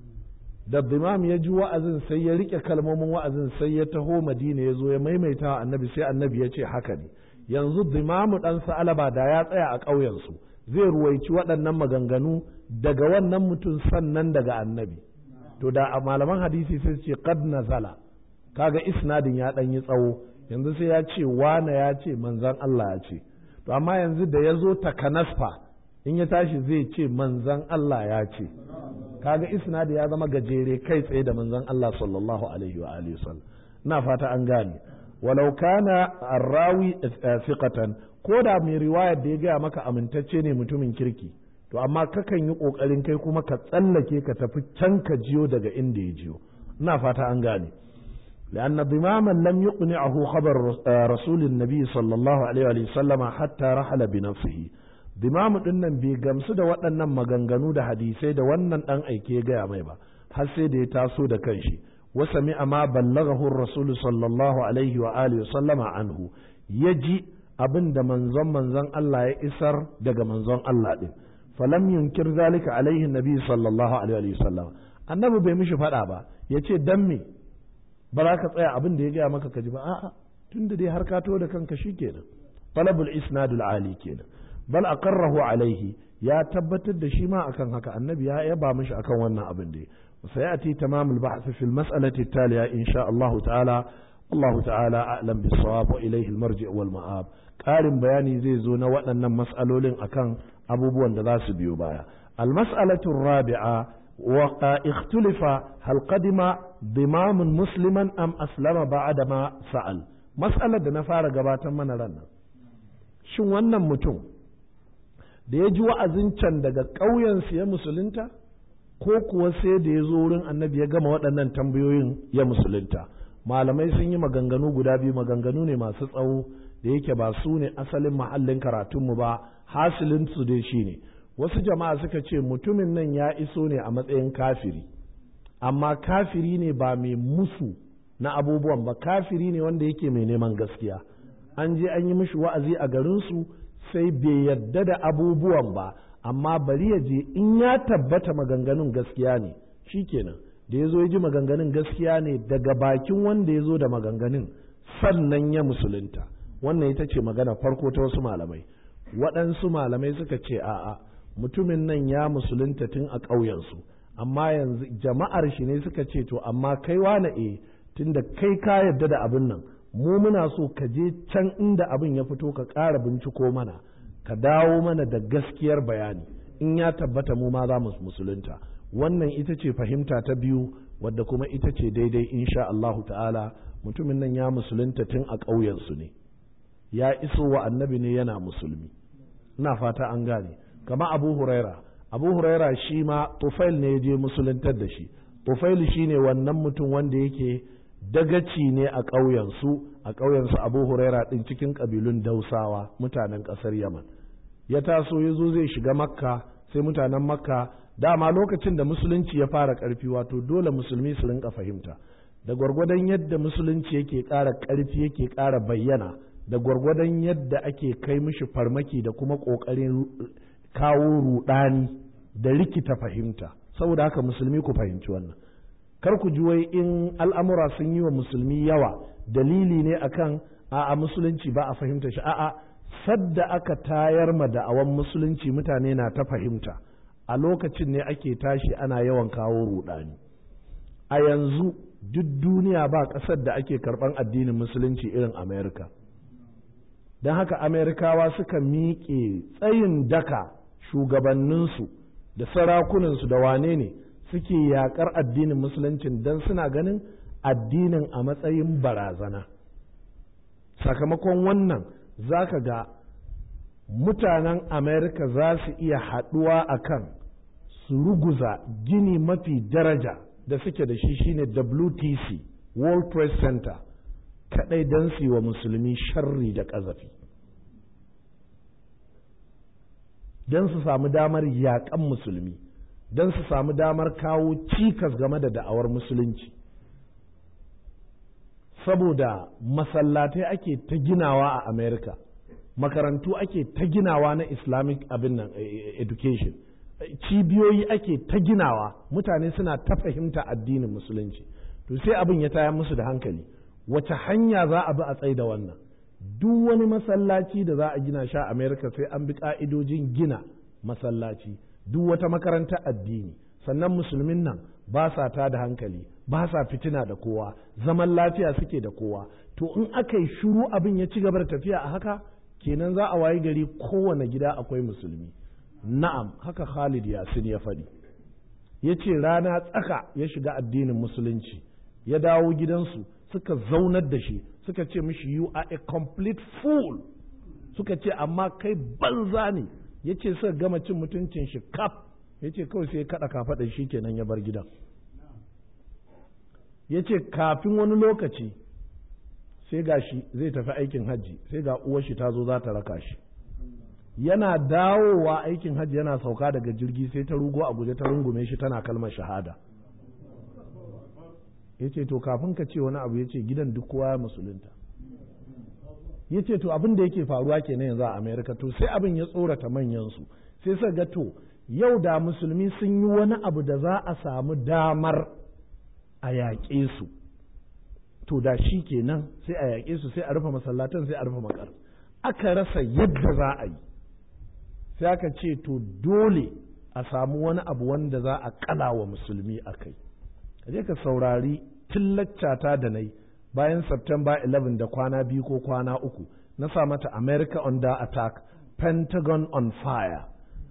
A: da dimam ya ji wa'azin sai ya rike kalmomin wa'azin sai ya taho madina ya zo ya maimaita wa annabi sai annabi ya ce haka ne yanzu dimamu ɗan sa'alaba da ya tsaya a ƙauyensu zai ruwaici waɗannan maganganu daga wannan mutum sannan daga annabi to da a malaman hadisi sai ce qad nazala kaga isnadin ya ɗan yi tsawo yanzu sai ya ce wane ya ce manzon Allah ya ce to amma yanzu da ya zo takanasfa in ya tashi zai ce manzon Allah ya ce kaga isnadi ya zama gajere kai tsaye da manzon Allah sallallahu alaihi wa alihi wasallam ina fata an gane walau kana arrawi thiqatan ko da mai riwayar da ya gaya maka amintacce ne mutumin kirki to amma kakan yi kokarin kai kuma ka tsallake ka tafi can ka jiyo daga inda ya jiyo ina fata an gane لأن ضماما لم يقنعه خبر رسول النبي صلى الله عليه وسلم حتى رحل بنفسه ضمام dinnan bai gamsu da waɗannan maganganu da hadisai da wannan dan aike gaya mai ba har sai da ya taso da kanshi وسمع ما بلغه الرسول صلى الله عليه وآله وسلم عنه يجي abin da manzon Allah ya isar daga manzon Allah din falam yunkir zalika alaihi nabi sallallahu alaihi wa sallam annabi bai mishi fada ba yace dan me ba za ka tsaya abin da ya gaya maka kaji ba a'a tunda dai har ka to da kanka shikenan talabul isnadul ali kenan bal aqarrahu alaihi ya tabbatar da shi ma akan haka annabi ya yaba mishi akan wannan abin da وسيأتي تمام البحث في المسألة التالية إن شاء الله تعالى الله تعالى أعلم بالصواب وإليه المرجع والمآب قارن بياني زي زونا وأن مسألة أكان أبو بوان دلاس بيوبايا المسألة الرابعة واختلف هل قدم ضمام مسلما أم أسلم بعدما سأل مسألة دنفار قباتا من رنا شو wannan mutum da ya ji wa'azin can daga ƙauyensu ya musulunta ko kuwa sai da ya zo wurin annabi ya gama waɗannan tambayoyin ya musulunta malamai sun yi maganganu guda biyu maganganu ne masu tsawo da yake ba su ne asalin mahallin karatunmu ba hasilin su dai shi ne wasu jama'a suka ce mutumin nan ya iso ne a matsayin kafiri amma kafiri ne ba mai musu na abubuwan ba, kafiri ne wanda yake mai neman gaskiya. An je an yi mishi wa'azi a garinsu sai bai yarda da abubuwan ba, amma bari ya je in ya tabbata maganganun gaskiya ne shikenan. Da ya zo ya ji maganganun gaskiya ne daga bakin wanda ya zo da maganganun, sannan ya musulunta. Wannan ita ce magana farko ta wasu malamai. Waɗansu malamai suka ce a'a, mutumin nan ya musulunta tun a ƙauyensu, amma yanzu jama'ar shi ne suka ce to amma kai wane tunda kai ka yarda da abin nan, mu muna so ka je can inda abin ya fito ka ƙara binciko mana, ka dawo mana da gaskiyar bayani, in ya tabbata mu ma za mu musulunta. Wannan ita ce fahimta ta biyu, wadda kuma ita ce daidai insha Allahu ta'ala. Mutumin nan ya musulunta tun a ƙauyensu ne, ya iso wa annabi ne yana musulmi. Ina fata an gane. Kama Abu Huraira shi ma Tufail ne ya je musuluntar da shi. Tufail shi ne wannan mutum wanda yake dagaci ne a ƙauyensu Abu Huraira ɗin cikin ƙabilun Dausawa, mutanen ƙasar Yaman. Ya taso ya zo zai shiga Makka, sai mutanen Makka, dama lokacin da musulunci ya fara ƙarfi, wato dole musulmi su rinka fahimta, da gwargwadon yadda musulunci yake ƙara ƙarfi yake ƙara bayyana, da gwargwadon yadda ake kai mishi farmaki da kuma ƙoƙarin kawo ruɗani da rikita fahimta. Saboda haka musulmi ku fahimci wannan, kar ku ji wai in al'amura sun yi wa musulmi yawa dalili ne akan a'a musulunci ba a fahimta shi. A'a, sadda aka tayar ma da'awan musulunci mutane na ta fahimta, a lokacin ne ake tashi ana yawan kawo ruɗani. A yanzu duk duniya ba ƙasar da ake karɓan addinin musulunci irin Amerika. Don haka Amerikawa suka miƙe tsayin daka, shugabanninsu da sarakunansu da wane ne suke yaƙar addinin musuluncin don suna ganin addinin a matsayin barazana. Sakamakon wannan za ka ga mutanen Amerika za su iya haɗuwa a kan su ruguza gini mafi daraja da suke da shi shine WTC, World Trade Center, kaɗai don su yi wa musulmi sharri da ƙazafi, don su samu damar yaƙan musulmi, don su samu damar kawo cikas game da da'awar musulunci. Saboda masallatai ake ta ginawa a Amerika, makarantu ake ta ginawa na Islamic abin nan education, cibiyoyi ake ta ginawa, mutane suna ta fahimta addinin musulunci. To sai abin ya tayar musu da hankali, wace hanya za a bi a tsaye da wannan? Duk wani masallaci da za a gina shi a Amerika sai an bi ƙa'idojin gina masallaci, duk wata makarantar addini, sannan musulmin nan ba sa ta da hankali, ba sa fitina da kowa, zaman lafiya suke da kowa. To in aka yi shuru abin ya ci gaba da tafiya a haka, kenan za a wayi gari kowane gida akwai musulmi. Na'am, haka Khalid Yasin ya faɗi. Ya ce rana tsaka ya shiga addinin musulunci, ya dawo gidansu suka zaunar da shi, suka ce mishi you are a complete fool, suka ce amma kai banza ne. Ya ce suka gama cin mutuncin shi kaf, ya ce kawai sai ya kaɗa kafaɗar shi kenan ya bar gidan. Ya ce kafin wani lokaci sai ga shi zai tafi aikin hajji, sai ga uwar shi ta zo za ta raka shi. Yana dawowa aikin hajji yana sauka daga jirgi sai ta rugo a guje ta rungume shi tana kalmar shahada. Ya ce to kafin ka ce wani abu, ya ce gidan duk kowa ya musulunta. Ya ce to abin da yake faruwa kenan yanzu a Amerika. To sai abin ya tsorata manyansu, sai suka ga to yau da musulmi sun yi wani abu da za a samu damar a yaƙe su, to da shi kenan sai a yaƙe su, sai a rufe masallatan, sai a rufe makar. Aka rasa yadda za a yi, sai aka ce to dole a samu wani abu wanda za a kala wa musulmi a kai. Kaje ka saurari tillaccata da nai bayan September 11 da kwana 2 ko kwana 3, na sa mata America under attack, Pentagon on fire.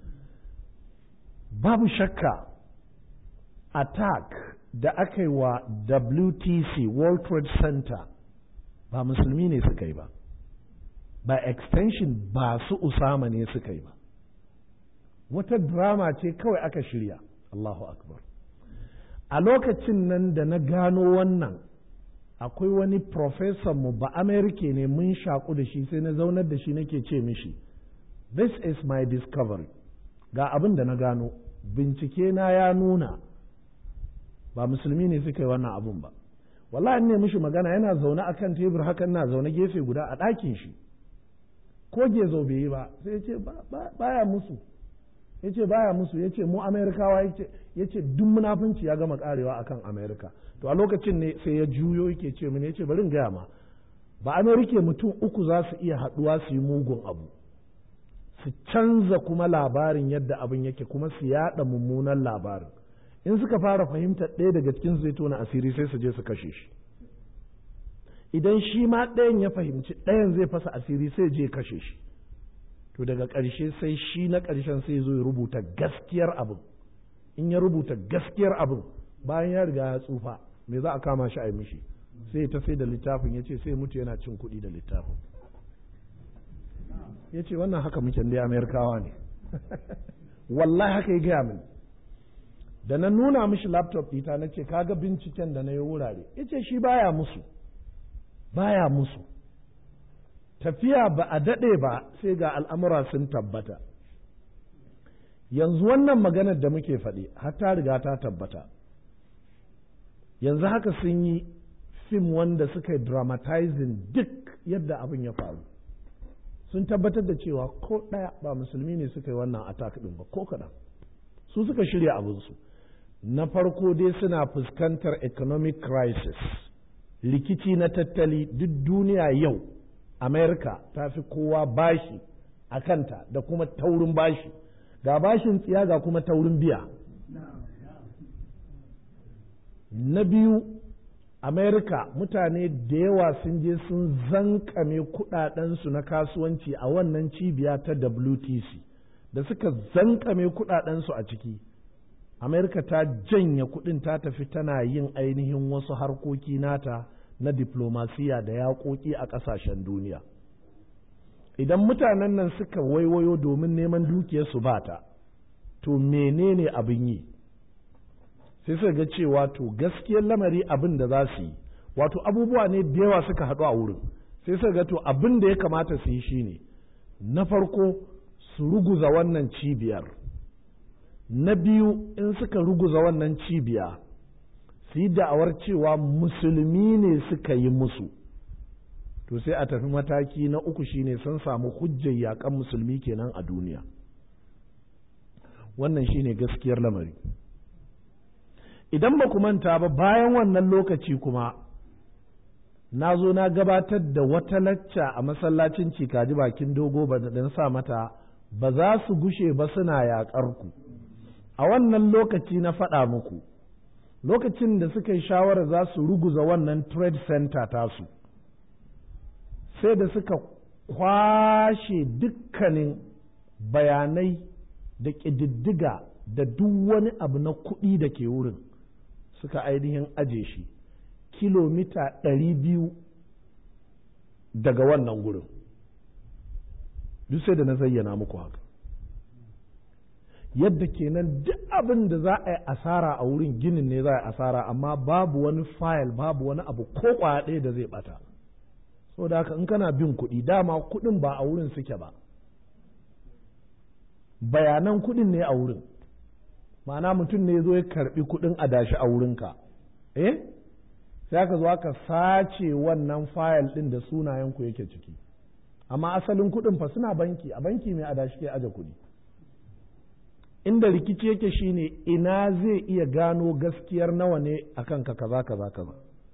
A: Babu shakka attack da aka yi wa WTC, World Trade Center, ba musulmi ne suka yi ba, by extension ba su Usama ne suka yi ba, wata drama ce kawai aka shirya. Allahu Akbar. A lokacin nan da na gano wannan, akwai wani professor mu ba Amerika ne, mun shaku da shi, sai na zaunar da shi nake ce mishi this is my discovery, ga abin da na gano, bincike na ya nuna ba musulmi ne suka yi wannan abun ba. Wallahi ne mishi magana yana zaune akan tebur hakan na zaune gefe guda a ɗakin shi, ko gezo bai yi ba, sai ya ce baya musu, ya ce baya musu, ya ce mu Amerikawa, ya ce duk munafunci ya gama karewa akan Amerika. To a lokacin ne sai ya juyo yake ce mini, ya ce bari in gaya ma, ba Amerika mutum uku za su iya haɗuwa su yi mugun abu, su canza kuma labarin yadda abin yake kuma su yaɗa mummunan labarin. In suka fara fahimtar ɗaya daga cikin zai tona asiri sai su je su kashe shi. Idan shi ma ɗayan ya fahimci ɗayan zai fasa asiri sai je kashe shi. To daga ƙarshe sai shi na ƙarshen sai zo ya rubuta gaskiyar abin. In ya rubuta gaskiyar abin bayan ya riga ya tsufa me za a kama shi a yi mishi, sai ta sai da littafin, ya ce sai mutu yana cin kuɗi da littafin. Ya ce wannan haka muke dai Amerikawa ne. Wallahi haka ya gaya min. Da na nuna mishi laptop ɗita na ce kaga binciken da na yi wurare, ya ce shi baya musu tafiya ba a daɗe ba sai ga al'amura sun tabbata. Yanzu wannan maganar da muke faɗi har ta riga ta tabbata. Yanzu haka sun yi fim wanda suka yi dramatizing duk yadda abin ya faru, sun tabbatar da cewa ko ɗaya ba musulmi ne suka yi wannan attack ɗin ba ko kaɗan, su suka shirya abinsu. Na farko dai suna fuskantar economic crisis, rikici na tattali. Duk duniya yau Amerika ta fi kowa bashi a kanta da kuma taurin bashi, ga bashin tsiya ga kuma taurin biya. Na biyu, Amerika mutane da yawa sun je sun zankame kudadensu na kasuwanci a wannan cibiya ta WTC, da suka zankame kudadensu a ciki. Amerika ta janye kudin ta tafi tana yin ainihin wasu harkoki nata na diplomasiya da yaƙoƙi a ƙasashen duniya. Idan mutanen nan suka waiwayo domin neman dukiyarsu ba ta, to menene abin yi? Sai suka ga cewa to gaskiyar lamari abin da za su yi, wato abubuwa ne da yawa suka haɗu a wurin. Sai suka ga to abin da ya kamata su yi shine, na farko su ruguza wannan cibiyar. Na biyu, in suka ruguza wannan cibiya, su yi da'awar cewa musulmi ne suka yi musu, to sai a tafi mataki na uku shine sun samu hujjar yaƙan musulmi kenan a duniya. Wannan shine gaskiyar lamari. Idan ba ku manta ba, bayan wannan lokaci kuma na zo na gabatar da wata lacca a masallacin Cikaji bakin Dogo ba da sa mata ba za su gushe ba suna yaƙar ku. A wannan lokaci na faɗa muku, lokacin da suka yi shawarar za su ruguza wannan trade center tasu, sai da suka kwashe dukkanin bayanai da ƙididdiga da duk wani abu na kuɗi da ke wurin, suka ainihin aje shi kilomita 200 daga wannan gurin. Duk sai da na zayyana muku haka. Yadda kenan duk abin da za a yi asara a wurin ginin ne za a yi asara, amma babu wani fayil, babu wani abu ko kwaya ɗaya da zai ɓata. Saboda haka in kana bin kuɗi, dama kuɗin ba a wurin suke ba, bayanan kuɗin ne a wurin. Ma'ana mutum ne zo ya karɓi kuɗin adashi a wurinka, sai aka zo aka sace wannan fayil ɗin da sunayenku yake ciki, amma asalin kuɗin fa suna banki, a banki mai adashi ke aje kuɗi. Inda rikici yake shine ina zai iya gano gaskiyar nawa ne akan ka kaza kaza kaza.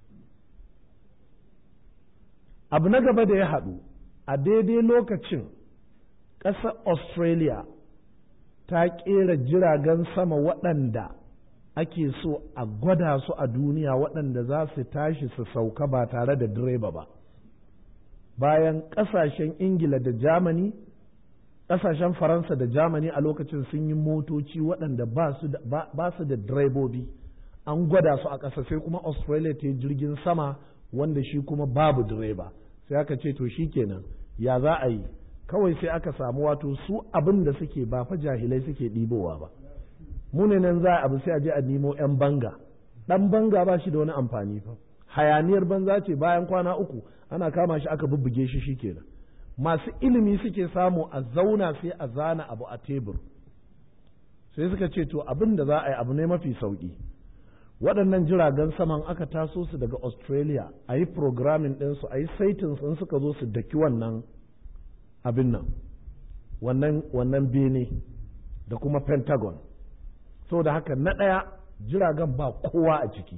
A: Abu na gaba da ya haɗu a daidai lokacin, ƙasar Australia ta ƙera jiragen sama waɗanda ake so a gwada su a duniya, waɗanda za su tashi su sauka ba tare da direba ba. Bayan ƙasashen Ingila da Germany, ƙasashen Faransa da Germany a lokacin sun yi motoci waɗanda ba su da direbobi, an gwada su a ƙasa. Sai kuma Australia ta yi jirgin sama wanda shi kuma babu direba. Sai aka ce to shi kenan ya za a yi, kawai sai aka samu, wato su abin da suke ba fa jahilai suke ɗibowa ba. Mu ne nan za a abu sai a je a nemo 'yan banga. Ɗan banga ba shi da wani amfani fa, hayaniyar banza ce. Bayan kwana uku ana kama shi aka bubbuge shi kenan. Masu ilimi suke samu a zauna sai a zana abu a tebur. Sai suka ce to abin da za a yi abu ne mafi sauƙi, waɗannan jiragen saman aka taso su daga Australia a yi programming ɗinsu a yi saitin sun suka zo su daki wannan abin nan wannan bene da kuma Pentagon. Saboda haka na ɗaya jiragen ba kowa a ciki,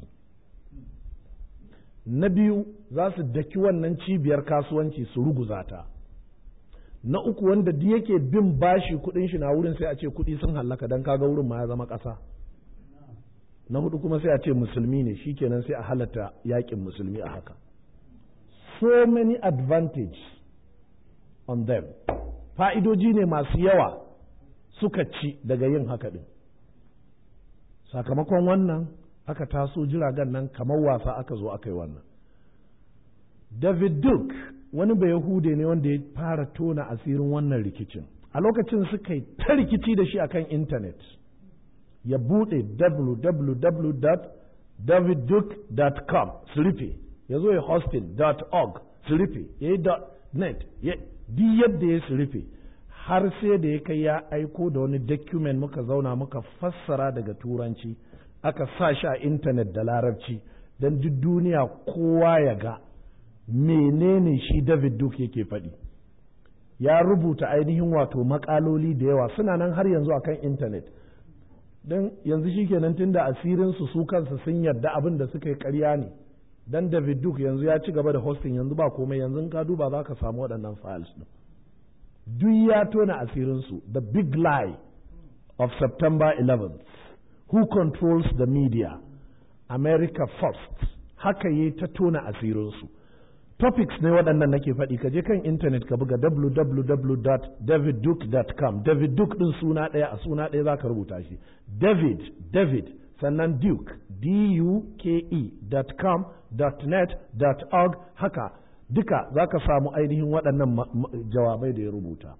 A: na biyu za su daki wannan cibiyar kasuwanci su ruguza ta, na uku wanda duk yake bin bashi kuɗin shi na wurin sai a ce kuɗi sun hallaka don kaga wurin ma ya zama ƙasa, na hudu kuma sai a ce musulmi ne, shikenan sai a halatta yakin musulmi a haka. So many advantage on them, fa'idoji ne masu yawa suka ci daga yin haka ɗin. Sakamakon wannan aka taso jiragen nan kamar wasa aka zo aka yi wannan. David Duke wani Bayahude ne wanda ya fara tona asirin wannan rikicin. A lokacin suka yi ta rikici da shi akan intanet. Ya buɗe www.davidduke.com su rufe, ya zo ya hosting.org su rufe, ya yi .net, di yadda ya su rufe, har sai da ya kai ya aiko da wani document muka zauna muka fassara daga turanci aka sa shi a intanet da larabci don duk duniya kowa ya ga menene shi David Duke yake faɗi. Ya rubuta ainihin wato makaloli da yawa suna nan har yanzu akan intanet, don yanzu shi kenan tun da asirinsu su kansu sun yarda abin da suka yi ƙarya ne, don David Duke yanzu ya ci gaba da hosting, yanzu ba komai, yanzu ka duba za ka samu waɗannan files ɗin. Duk ya tona asirinsu, the big lie of September 11th, who controls the media, America first, haka yi ta tona asirinsu. Topics ne waɗannan nake faɗi, ka je kan intanet ka buga www.davidduke.com. David Duke ɗin suna ɗaya, a suna ɗaya za ka rubuta shi, David, sannan Duke, duke.com, .net, .org, haka duka za ka samu ainihin waɗannan jawabai da ya rubuta.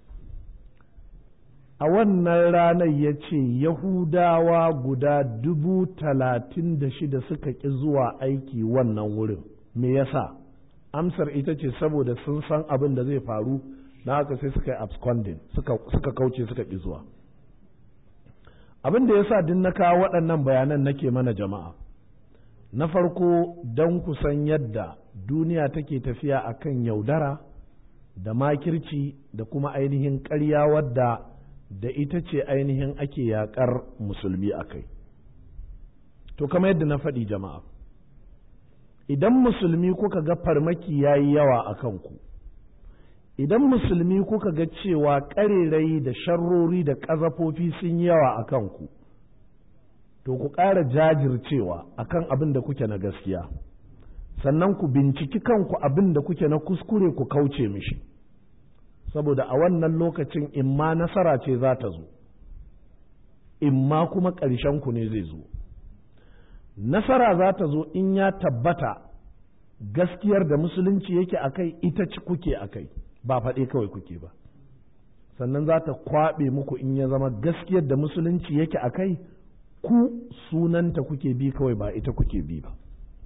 A: A wannan ranar ya ce Yahudawa guda 36,000 suka ƙi zuwa aiki wannan wurin. Me yasa? Amsar ita ce saboda sun san abin da zai faru, na haka sai suka yi absconding, suka kauce suka ƙi zuwa. Abin da yasa din na kawo waɗannan bayanan nake mana jama'a. Na farko don ku san yadda duniya take tafiya akan yaudara da makirci da kuma ainihin ƙarya wadda da ita ce ainihin ake yaƙar musulmi a kai. To kamar yadda na faɗi jama'a, idan musulmi kuka ga farmaki ya yi yawa a kanku, idan musulmi kuka ga cewa ƙarerayi da sharrori da ƙazafofi sun yi yawa a kanku, to ku ƙara jajircewa akan abin da kuke na gaskiya, sannan ku binciki kanku abin da kuke na kuskure ku kauce mishi, saboda a wannan lokacin imma nasara ce za ta zo, imma kuma ƙarshenku ne zai zo. Nasara za ta zo in ya tabbata gaskiyar da musulunci yake a kai ita ci kuke a kai, ba faɗe kawai kuke ba, sannan za ta kwaɓe muku in ya zama gaskiyar da musulunci yake a kai ku sunanta kuke bi kawai ba ita kuke bi ba.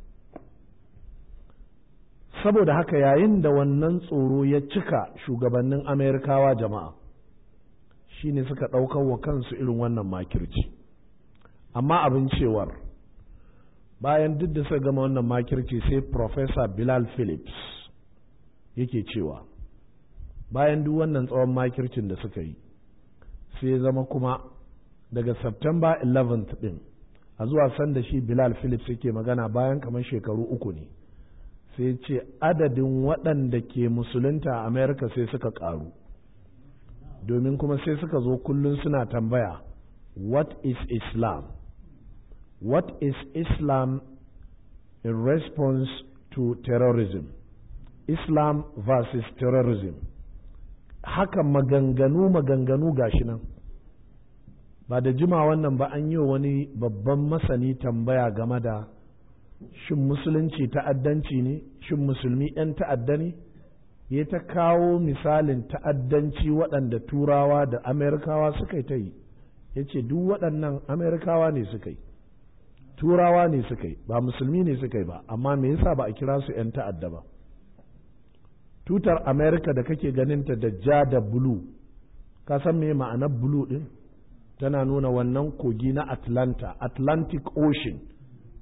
A: Saboda haka yayin da wannan tsoro ya cika shugabannin Amerikawa jama'a, shine suka ɗaukar wa kansu irin wannan makirci. Amma abin cewar bayan duk da suka gama wannan makirci sai Professor Bilal Phillips yake cewa bayan duk wannan tsawon makircin da suka yi, sai zama kuma daga September 11th din a zuwa sanda shi Bilal Phillips yake magana bayan kamar shekaru 3 ne, sai ce adadin waɗanda ke musulunta a America sai suka ƙaru, domin kuma sai suka zo kullum suna tambaya what is Islam? What is Islam in response to terrorism? Islam versus terrorism. Haka maganganu gashi nan. Ba da jima wannan ba an yi wani babban masani tambaya game da shin musulunci ta'addanci ne, shin musulmi 'yan ta'adda ne? Ya ta kawo misalin ta'addanci waɗanda Turawa da Amerikawa suka yi ta yi. Ya ce duk waɗannan Amerikawa ne suka yi. Turawa ne suka yi, ba musulmi ne suka yi ba, amma me yasa ba a kira su 'yan ta'adda ba? Tutar Amerika da kake ganinta da ja da bulu, ka san me ma'anar bulu ɗin? Tana nuna wannan kogi na Atlantic Ocean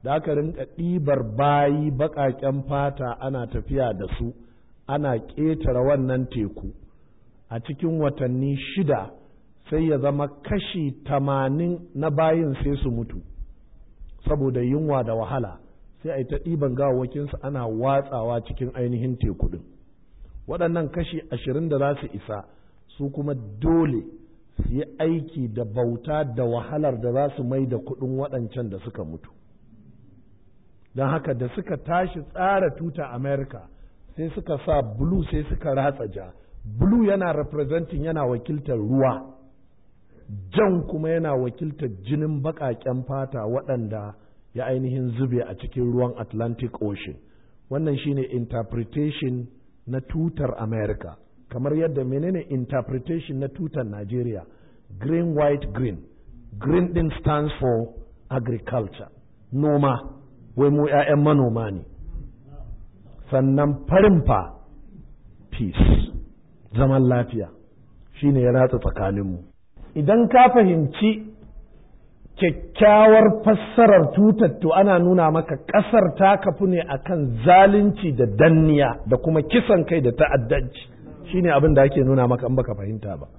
A: da aka rinka ɗibar bayi baƙaƙen fata ana tafiya da su ana ƙetare wannan teku a cikin watanni 6 sai ya zama kashi 80 na bayin sai su mutu saboda yunwa da wahala, sai a yi ta ɗiban gawawakinsu ana watsawa cikin ainihin teku ɗin. Waɗannan kashi 20 da za su isa su kuma dole su yi aiki da bauta da wahalar da za su mai da kuɗin waɗancan da suka mutu. Don haka da suka tashi tsara tuta America sai suka sa blue sai suka ratsa ja. Blue yana representing, yana wakiltar ruwa, jan kuma yana wakiltar jinin baƙaƙen fata waɗanda ya ainihin zube a cikin ruwan Atlantic Ocean. Wannan shine interpretation na tutar America, kamar yadda menene interpretation na tutar Nigeria, green white green. Green din stands for agriculture, noma, wai mu 'ya'yan manoma ne. Sannan farin fa peace, zaman lafiya, shine ya ratsa tsakaninmu. Idan ka fahimci kyakkyawar fassarar tutar, to ana nuna maka ƙasar ta kafu ne akan zalunci da danniya da kuma kisan kai da ta'addanci. Shine abin da ake nuna maka in baka fahimta ba.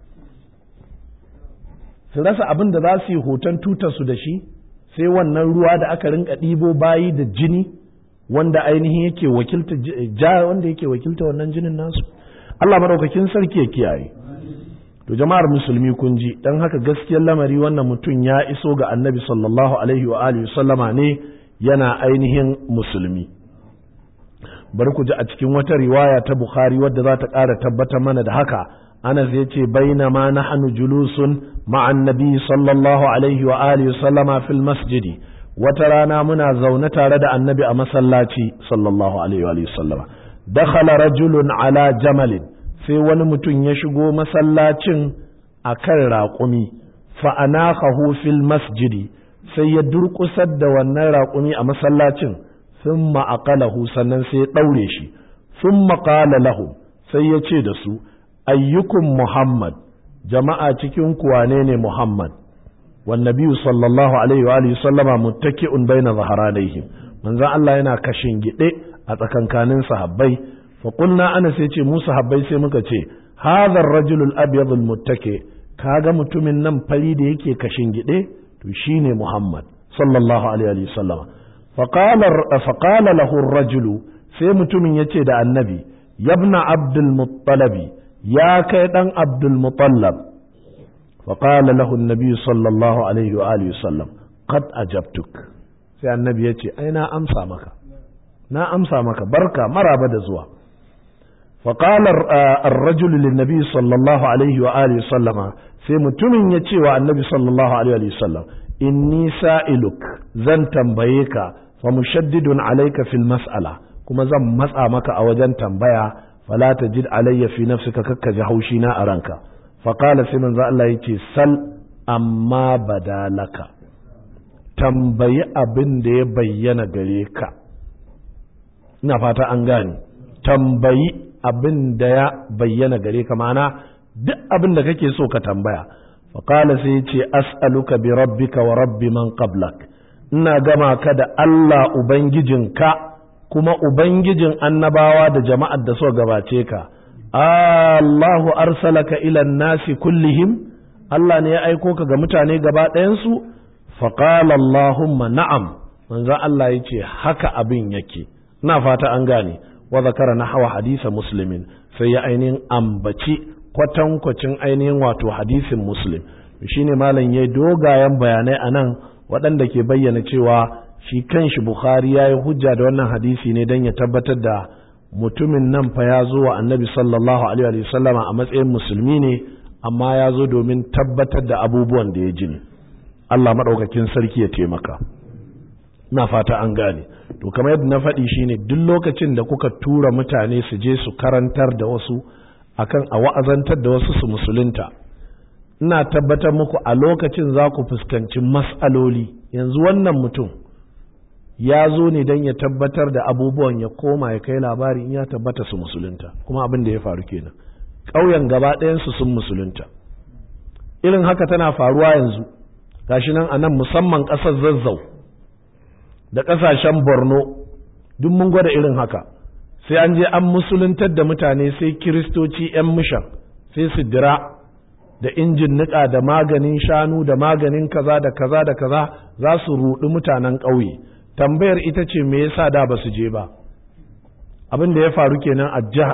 A: Su rasa abin da za su yi hoton tutarsu da shi, sai wannan ruwa da aka rinka ɗibo bayi da jini wanda ainihin yake wakilta wanda yake wakilta wannan jinin nasu. Allah madaukakin sarki ya kiyaye. To jama'ar musulmi kun ji, dan haka gaskiyar lamari wannan mutum ya iso ga Annabi sallallahu alaihi wa alihi sallama ne yana ainihin musulmi. Bari ku ji a cikin wata riwaya ta Bukhari wadda za ta ƙara tabbatar mana da haka. Anas ya ce bainama nahnu julusun ma'an nabi sallallahu alaihi wa alihi sallama fil masjidi, wata rana muna zaune tare da Annabi a masallaci sallallahu alaihi wa alihi sallama. Dakhala rajulun ala jamalin, sai wani mutum ya shigo masallacin a kan raƙumi, fa'anakahu fil masjidi, sai ya durƙusar da wannan raƙumi a masallacin, sun ma'aƙalahu sannan sai ya ɗaure shi, sun maƙala lahu sai ya ce da su, ayyukun Muhammad, jama'a cikin kuwane ne Muhammad, wannabiyu sallallahu alaihi wa sallama muttaki'un baina zaharanayhim, manzon Allah yana kashin gide a tsakankanin sahabbai. faƙulna ana sai ce musu habbai sai muka ce hadha ar-rajul al-abyad al-muttaki, kaga mutumin nan fari da yake kashin gide to shine Muhammad sallallahu alaihi wa sallam. faqala lahu ar-rajul, sai mutumin yace da annabi, yabna Abdul Muttalib, ya kai dan Abdul Muttalib. faqala lahu an-nabi sallallahu alaihi wa sallam, qad ajabtuk, sai annabi yace ai na amsa maka barka maraba da zuwa. فقال الرجل للنبي صلى الله عليه وآله وسلم، sai mutumin ya ce wa annabi sallallahu alaihi wasallam, inni sa'iluk, zan tambaye ka, fa mushaddidun alayka fil mas'ala, kuma zan matsa maka a wajen tambaya, fala tajid alayya fi nafsika, kakka ji haushi na a ranka. fa qala, sai manzo Allah yace sal amma badalaka, tambayi abin da ya bayyana gare ka. ina fata an gane, tambayi abin da ya bayyana gare ka, ma'ana duk abin da kake so ka tambaya. faƙala sai ya ce as'aluka bi rabbika wa rabbi man qablak, ina gama ka da Allah ubangijinka kuma ubangijin annabawa da jama'ar da so gabace ka. Allahu arsalaka ila nasi kullihim, Allah ne ya aiko ka ga mutane gaba ɗayansu. faƙala Allahumma na'am, manzo Allah ya ce haka abin yake. ina fata an gane. wa zakara nahwa hadisa muslimin, sai ya ainihin ambaci kwatankwacin ainihin wato hadisin muslim. shine malam yayi dogayen bayanai anan waɗanda ke bayyana cewa shi kanshi Bukhari yayi hujja da wannan hadisi ne dan ya tabbatar da mutumin nan fa ya zo wa annabi sallallahu alaihi wa sallama a matsayin musulmi ne, amma ya zo domin tabbatar da abubuwan da ya ji ne. Allah madaukakin sarki ya taimaka. ina fata an gane. To kamar yadda na faɗi shine duk lokacin da kuka tura mutane su je su karantar da wasu akan a wa'azantar da wasu su musulunta, ina tabbatar muku a lokacin za ku fuskanci mas'aloli. Yanzu wannan mutum ya zo ne don ya tabbatar da abubuwan, ya koma ya kai labari in ya tabbata su musulunta, kuma abin da ya faru kenan. ƙauyen gaba ɗayansu sun musulunta. Irin haka tana faruwa yanzu, gashi nan a nan musamman ƙasar Zazzau, da ƙasashen Borno duk mun gwada irin haka. Sai an je an musuluntar da mutane, sai kiristoci 'yan mishan sai su dira da injin niƙa da maganin shanu da maganin kaza da kaza da kaza, za su ruɗi mutanen ƙauye. Tambayar ita ce me yasa da ba su je ba? Abin da ya faru kenan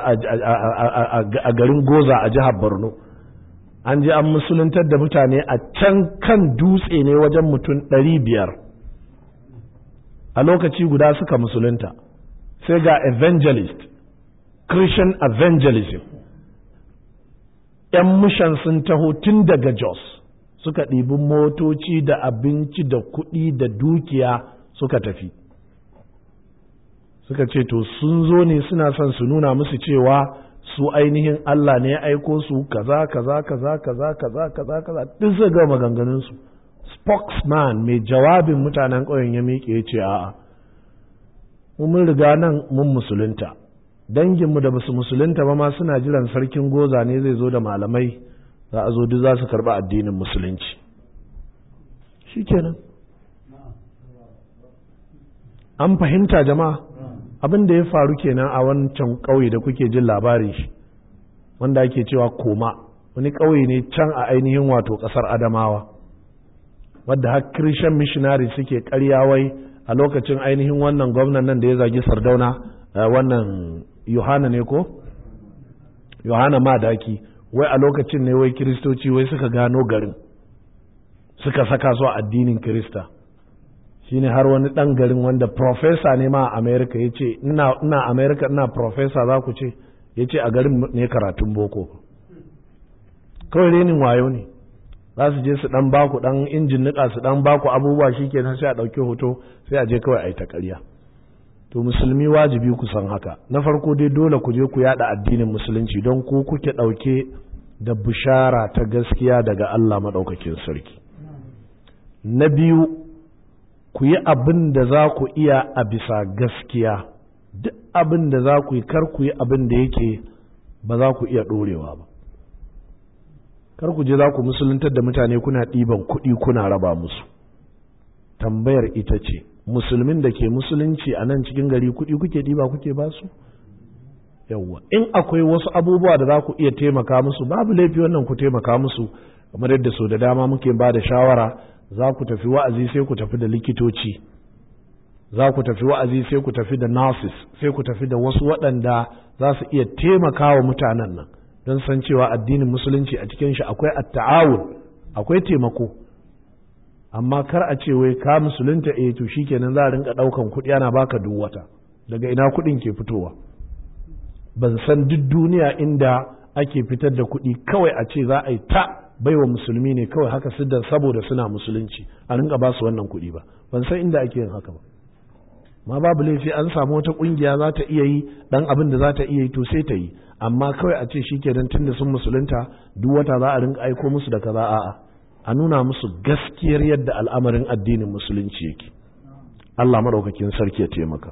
A: a garin Goza a jihar Borno. An je an musuluntar da mutane a can kan dutse ne wajen mutum 500. A lokaci guda suka musulunta. Sai ga evangelist, Christian evangelism. 'Yan mishan sun taho tun daga Jos, suka ɗibi motoci da abinci da kuɗi da dukiya suka tafi. Suka ce to sun zo ne suna son su nuna musu cewa su ainihin Allah ne ya aiko su kaza kaza kaza kaza kaza kaza kaza, duk suka ga maganganun su. Spokesman mai jawabin mutanen ƙauyen ya miƙe ya ce a'a, mun riga nan mun musulunta, danginmu da basu musulunta ba ma suna jiran sarkin Goza ne zai zo da malamai, za a zo duk za su karɓi addinin musulunci. Shikenan, an fahimta jama'a. Abin da ya faru kenan a wancan ƙauye da kuke jin labarin shi, wanda ake cewa Koma, wani ƙauye ne can a ainihin wato ƙasar Adamawa, wadda har Christian missionary suke ƙarya wai a lokacin ainihin wannan gwamnan nan da ya zagi Sardauna, wannan Yohana ne ko? Yohana Madaki, wai a lokacin ne wai Kiristoci wai suka gano garin, suka saka su a addinin Kirista. Shine har wani ɗan garin wanda profesa ne ma a Amerika ya ce, ina Amerika ina profesa za ku ce, ya ce a garin ne karatun boko. Kawai renin wayo ne, za su je su ɗan baku ɗan injin niƙa, su ɗan baku abubuwa, shi kenan sai a ɗauki hoto sai a je kawai a yi ta ƙarya. To musulmi wajibi ku san haka. Na farko dai dole ku je ku yaɗa addinin musulunci don ku kuke ɗauke da bishara ta gaskiya daga Allah maɗaukakin sarki. Na biyu, ku yi abin da za ku iya a bisa gaskiya. Duk abin da za ku yi, kar ku yi abin da yake ba za ku iya ɗorewa ba. Kar ku je za ku musuluntar da mutane kuna ɗiban kuɗi kuna raba musu. Tambayar ita ce, musulmin da ke musulunci a nan cikin gari kuɗi kuke ɗiba kuke ba su? Yawwa, in akwai wasu abubuwa da za ku iya taimaka musu, babu laifi wannan ku taimaka musu, kamar yadda so da dama muke ba da shawara. Za ku tafi wa'azi sai ku tafi da likitoci, za ku tafi wa'azi sai ku tafi da nurses, sai ku tafi da wasu waɗanda za su iya taimaka wa mutanen nan don san cewa addinin musulunci a cikin shi akwai at-ta'awun, akwai taimako. Amma kar a ce wai ka musulunta to shikenan za a rinka ɗaukan kuɗi ana baka duk wata. Daga ina kuɗin ke fitowa? Ban san duk duniya inda ake fitar da kuɗi kawai a ce za a yi ta baiwa musulmi ne kawai haka siddan saboda suna musulunci a rinka ba su wannan kuɗi ba. Ban san inda ake yin haka ba. Ma babu laifi an samu wata ƙungiya za ta iya yi ɗan abin da za ta iya yi to sai ta yi, amma kawai a ce shi kenan tunda sun musulunta duk wata za a rinka aiko musu da kaza, a'a, a nuna musu gaskiyar yadda al'amarin addinin musulunci yake. Allah maɗaukakin sarki ya taimaka.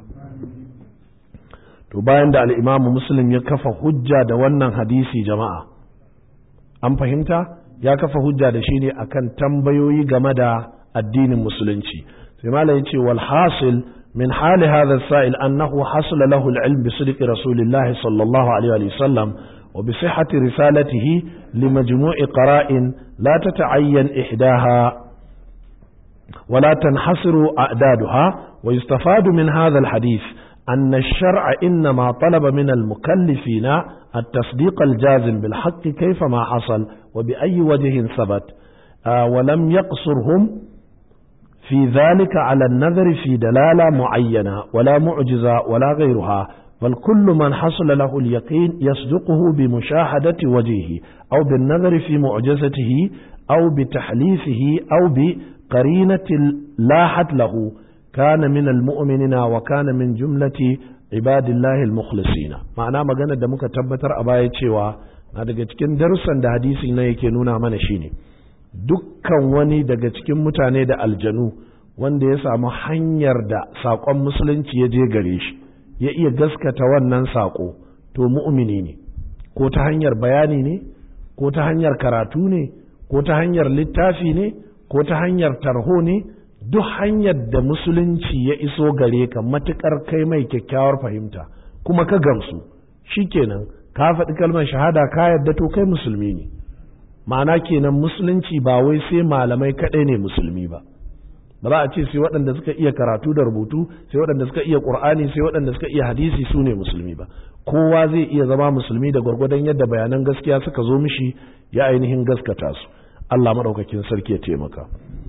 A: To bayan da al-Imam Muslim ya kafa hujja da wannan hadisi jama'a, an fahimta? Ya kafa hujja da shi ne akan tambayoyi game da addinin musulunci. Sai malam yace wal hasil min hali hadha as-sa'il annahu hasala lahu al-ilm bi sidqi rasulillah sallallahu alaihi wa sallam wa bi sihhati risalatihi li majmu'i qara'in la tata'ayyan ihdaha wa la tanhasiru a'daduha wa yustafadu min hadha al-hadith أن الشرع إنما طلب من المكلفين التصديق الجازم بالحق كيفما حصل وبأي وجه ثبت ولم يقصرهم في ذلك على النظر في دلالة معينة ولا معجزة ولا غيرها، بل كل من حصل له اليقين يصدقه بمشاهدة وجهه أو بالنظر في معجزته أو بتحليفه أو بقرينة لاحت له كان من المؤمنين وكان من جملة عباد الله المخلصين. ma'ana maganar da muka tabbatar a baya cewa na daga cikin darussan da hadisi na yake nuna mana shine dukkan wani daga cikin mutane da aljanu wanda ya samu hanyar da saƙon musulunci ya je gare shi ya iya gaskata wannan saƙo to mu'mini ne, ko ta hanyar bayani ne, ko ta hanyar karatu ne, ko ta hanyar littafi ne, ko ta hanyar tarho ne, duk hanyar da musulunci ya iso gare ka matukar kai mai kyakkyawar fahimta kuma ka gamsu shikenan ka faɗi kalmar shahada ka yadda to kai musulmi ne. ma'ana kenan musulunci ba wai sai malamai kaɗai ne musulmi ba za a ce sai waɗanda suka iya karatu da rubutu sai waɗanda suka iya ƙur'ani sai waɗanda suka iya hadisi su ne musulmi ba. kowa zai iya zama musulmi da gwargwadon yadda bayanan gaskiya suka zo mishi ya ainihin gaskata su. Allah madaukakin sarki ya taimaka.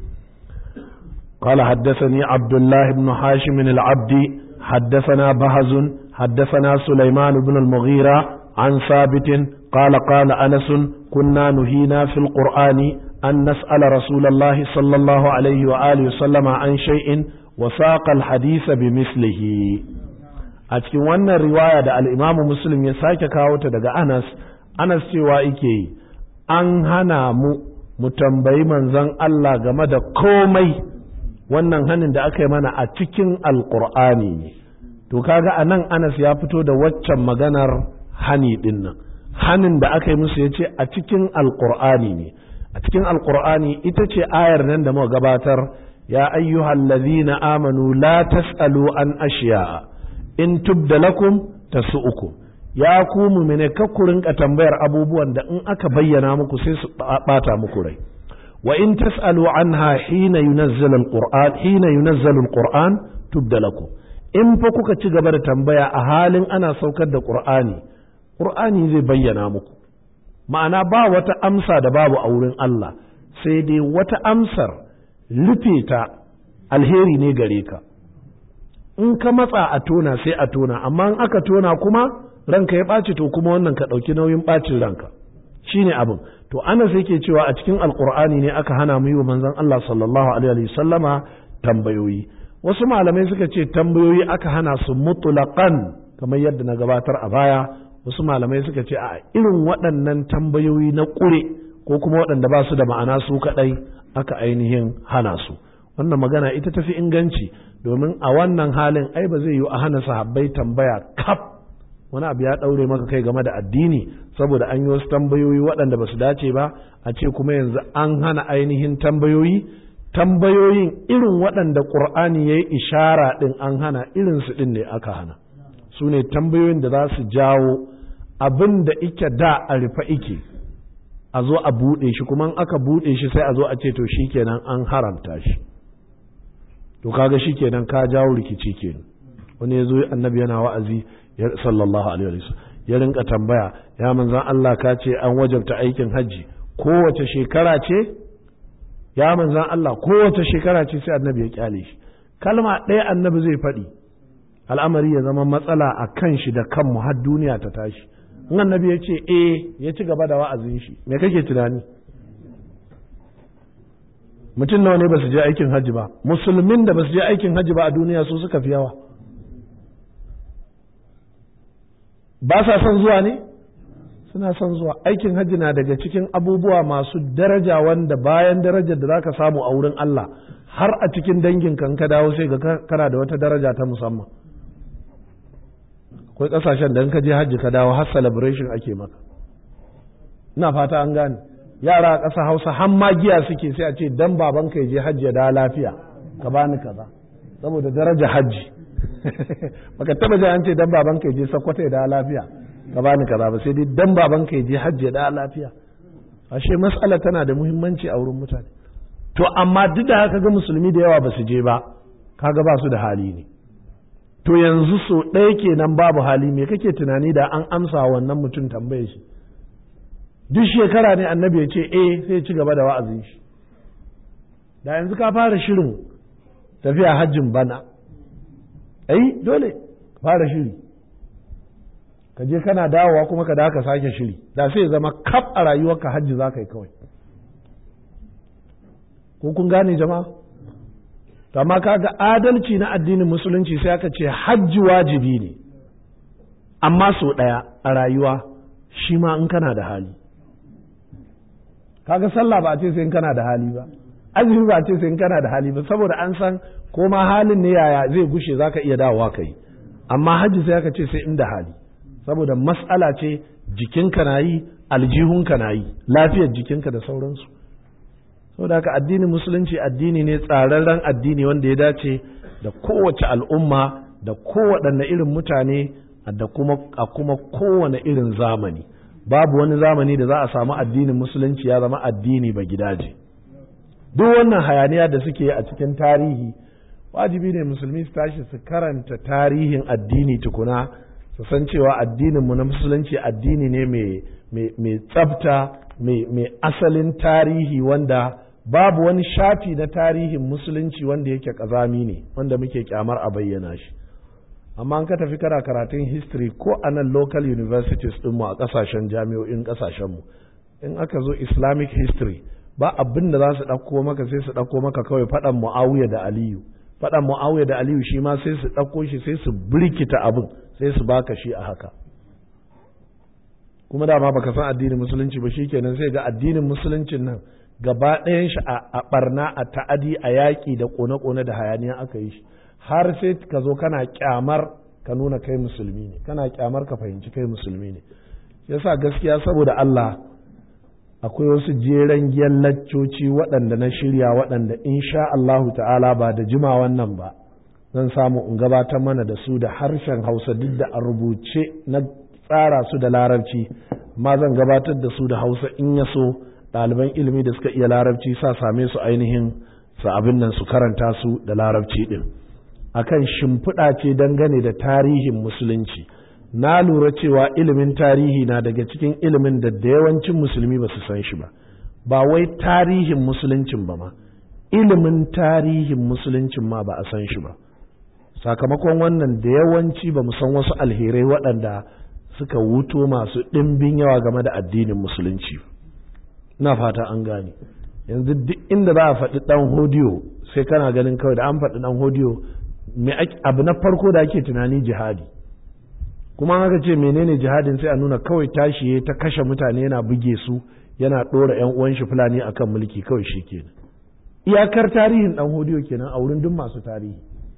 A: قال حدثني عبد الله بن هاشم العبدي حدثنا بهز حدثنا سليمان بن المغيرة عن ثابت قال قال أنس كنا نهينا في القرآن أن نسأل رسول الله صلى الله عليه وآله وسلم عن شيء وساق الحديث بمثله. أتكي وانا رواية دا الإمام مسلم يساك كاوتا دا أنس سوائكي أنهنا متنبئي منزن الله غمد كومي wannan hanin da aka yi mana a cikin alkur'ani ne. To kaga anan Anas ya fito da waccan maganar hani din nan. Hanin da aka yi musu ya ce a cikin alkur'ani ne. A cikin alkur'ani ita ce ayar nan da muka gabatar ya ayyuhal ladhina amanu la tasalu an ashiya'a in tubda lakum tasu'ukum. Ya ku mu'mine ka ku rinka tambayar abubuwan da in aka bayyana muku sai su bata muku rai. وإن تسألوا عنها حين ينزل القرآن تبدأ لكم in fa kuka ci gaba da tambaya a halin ana saukar da Qur'ani zai bayyana muku. Ma'ana ba wata amsa da babu a wurin Allah sai dai wata amsar rufe ta alheri ne gare ka. In ka matsa a tona sai a tona, amma in aka tona kuma ranka ya ɓaci to kuma wannan ka ɗauki nauyin ɓacin ranka. Shine abin. To Anas yake cewa a cikin Alƙur'ani ne aka hana mu yi wa manzon Allah sallallahu alaihi wasallama tambayoyi. Wasu malamai suka ce tambayoyi aka hana su mutlaqan kamar yadda na gabatar a baya. Wasu malamai suka ce a irin waɗannan tambayoyi na ƙure ko kuma waɗanda ba su da ma'ana su kaɗai aka ainihin hana su. Wannan magana ita tafi inganci domin a wannan halin ai ba zai yi a hana sahabbai tambaya kaf wani abu ya ɗaure maka kai game da addini saboda an yi wasu tambayoyi waɗanda ba su dace ba a ce kuma yanzu an hana ainihin tambayoyin irin waɗanda ƙur'ani ya yi ishara ɗin an hana irinsu ɗin ne aka hana. Su ne tambayoyin da za su jawo abin da ike da a rufe ike a zo a buɗe shi kuma in aka buɗe shi sai a zo a ce to shi kenan an haramta shi. To kaga shi kenan ka jawo rikici kenan. Wani ya zo annabi yana wa'azi sallallahu alaihi wasallam ya rinka tambaya ya manzan Allah ka ce an wajabta aikin hajji kowace shekara ce ya manzan Allah kowace shekara ce sai annabi ya kyale shi. Kalma ɗaya annabi zai faɗi al'amari ya zama matsala a kan shi da kanmu har duniya ta tashi. In annabi ya ce ya ci gaba da wa'azin shi me kake tunani? Mutum nawa ne ba su je aikin hajji ba? Musulmin da ba su je aikin hajji ba a duniya su suka fi yawa. Ba sa son zuwa ne? Suna son zuwa. Aikin hajji na daga cikin abubuwa masu daraja wanda bayan darajar da zaka samu a wurin Allah har a cikin dangin kan ka dawo sai ga kana da wata daraja ta musamman. Akwai kasashen da in ka je hajji ka dawo har celebration ake maka. Ina fata an gane. Yara a ƙasa Hausa har magiya suke sai a ce dan babanka ya je hajji ya dawo lafiya ka bani kaza saboda daraja hajji. Baka taba ji an ce dan babanka ya je Sokoto ya dawo lafiya ka bani kaza ba sai dai dan babanka ya je hajji ya dawo lafiya. Ashe mas'ala tana da muhimmanci a wurin mutane. To amma duk da haka ga musulmi da yawa ba su je ba kaga ba su da hali ne. To yanzu so ɗaya kenan babu hali me kake tunani da an amsa wannan mutum tambaye shi? Duk shekara ne annabi ya ce sai ya ci gaba da wa'azin shi. Da yanzu ka fara shirin tafiya hajjin bana. Dole fara shiri. Ka je kana dawowa kuma ka dawo ka sake shiri. Da sai ya zama kaf a rayuwarka hajji za ka yi kawai. Ko kun gane jama'a? To amma kaga adalci na addinin musulunci sai aka ce hajji wajibi ne. Amma so ɗaya a rayuwa shi ma in kana da hali. Kaga sallah ba a ce sai in kana da hali ba. Azumi ba a ce sai in kana da hali ba saboda an san ko ma halin ne yaya zai gushe zaka iya dawowa kai. Amma hajji sai aka ce sai inda hali. Saboda mas'ala ce jikinka na yi, aljihunka na yi, lafiyar jikinka da sauransu. saboda haka addinin musulunci addini ne tsararren addini wanda ya dace da kowace al'umma da kowaɗanne irin mutane da kuma kowane irin zamani. Babu wani zamani da za a samu addinin musulunci ya zama addini ba gidaje. Duk wannan hayaniya da suke a cikin tarihi, wajibi ne musulmi su tashi su karanta tarihin addini tukuna, su san cewa addininmu na musulunci addini ne mai tsafta, mai asalin tarihi, wanda babu wani shafi na tarihin musulunci wanda yake ƙazami ne, wanda muke kyamar a bayyana shi. Amma an ka tafi kana karatun history ko a nan local universities ɗinmu a ƙasashen jami'o'in ƙasashenmu, in aka zo Islamic history ba abin da za su ɗauko maka sai su ɗauko maka kawai faɗan Muawiya da Aliyu. Faɗan Muawiya da Aliyu shi ma sai su ɗauko shi sai su birkita abin sai su baka shi a haka. Kuma dama baka san addinin musulunci ba, shikenan sai ga addinin musuluncin nan gaba ɗayan shi a ɓarna, a ta'adi, a yaƙi da ƙone-ƙone da hayaniya aka yi shi. Har sai ka zo kana kyamar ka nuna kai musulmi ne, kana kyamar ka fahimci kai musulmi ne. Yasa gaskiya saboda Allah akwai wasu jeren giyan laccoci waɗanda na shirya, waɗanda insha Allahu ta'ala ba da jima wannan ba zan samu in gabatar mana da su da harshen Hausa, duk da a rubuce na tsara su da Larabci, amma zan gabatar da su da Hausa in ya so ɗaliban ilimi da suka iya Larabci sa same su ainihin su abin nan su karanta su da Larabci ɗin. Akan shimfiɗa ce dangane da tarihin musulunci. Na lura cewa ilimin tarihi na daga cikin ilimin da yawancin musulmi ba su san shi ba. Ba wai tarihin musuluncin ba ma, ilimin tarihin musuluncin ma ba a san shi ba. Sakamakon wannan da yawanci ba mu san wasu alherai waɗanda suka wuto masu ɗimbin yawa game da addinin musulunci. Ina fata an gane. Yanzu duk inda za a faɗi ɗan hodiyo sai kana ganin kawai da an faɗi ɗan hodiyo abu na farko da ake tunani jihadi. Kuma aka ce menene jihadin sai a nuna kawai tashi ta kashe mutane, yana buge su, yana ɗora ƴan uwan shi Fulani akan mulki, kawai shi kenan. Iyakar tarihin ɗan hodiyo kenan a wurin duk masu tarihi.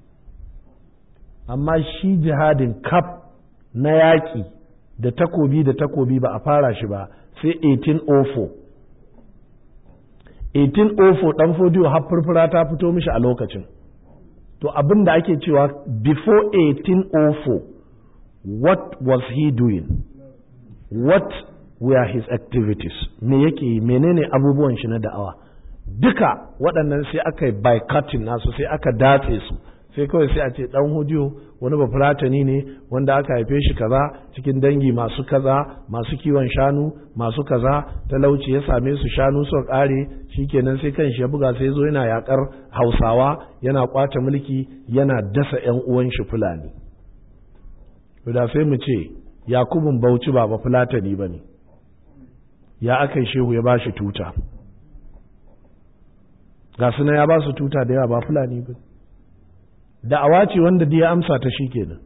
A: Amma shi jihadin kaf na yaƙi da takobi ba a fara shi ba sai 1804. 1804 ɗan hodiyo har furfura ta fito mishi a lokacin. To abin da ake cewa before 1804, what was he doing? What were his activities? Me yake yi? Menene abubuwan shi na da'awa? Duka waɗannan sai aka yi boycotting nasu, sai aka datse su, sai kawai sai a ce ɗan hodiyo wani bafulatani ne wanda aka haife shi kaza cikin dangi masu kaza, masu kiwon shanu, masu kaza, talauci ya same su, shanu suka ƙare, shikenan sai kan shi ya buga, sai zo yana yakar Hausawa, yana kwace mulki, yana dasa ƴan uwan shi Fulani. Da sai mu ce Yakubun Bauchi ba bafulatani bane, ya aka yi shehu ya ba shi tuta, ga suna ya ba su tuta da yawa, ba Fulani ba. Da'awa ce wanda ya amsa ta shi kenan.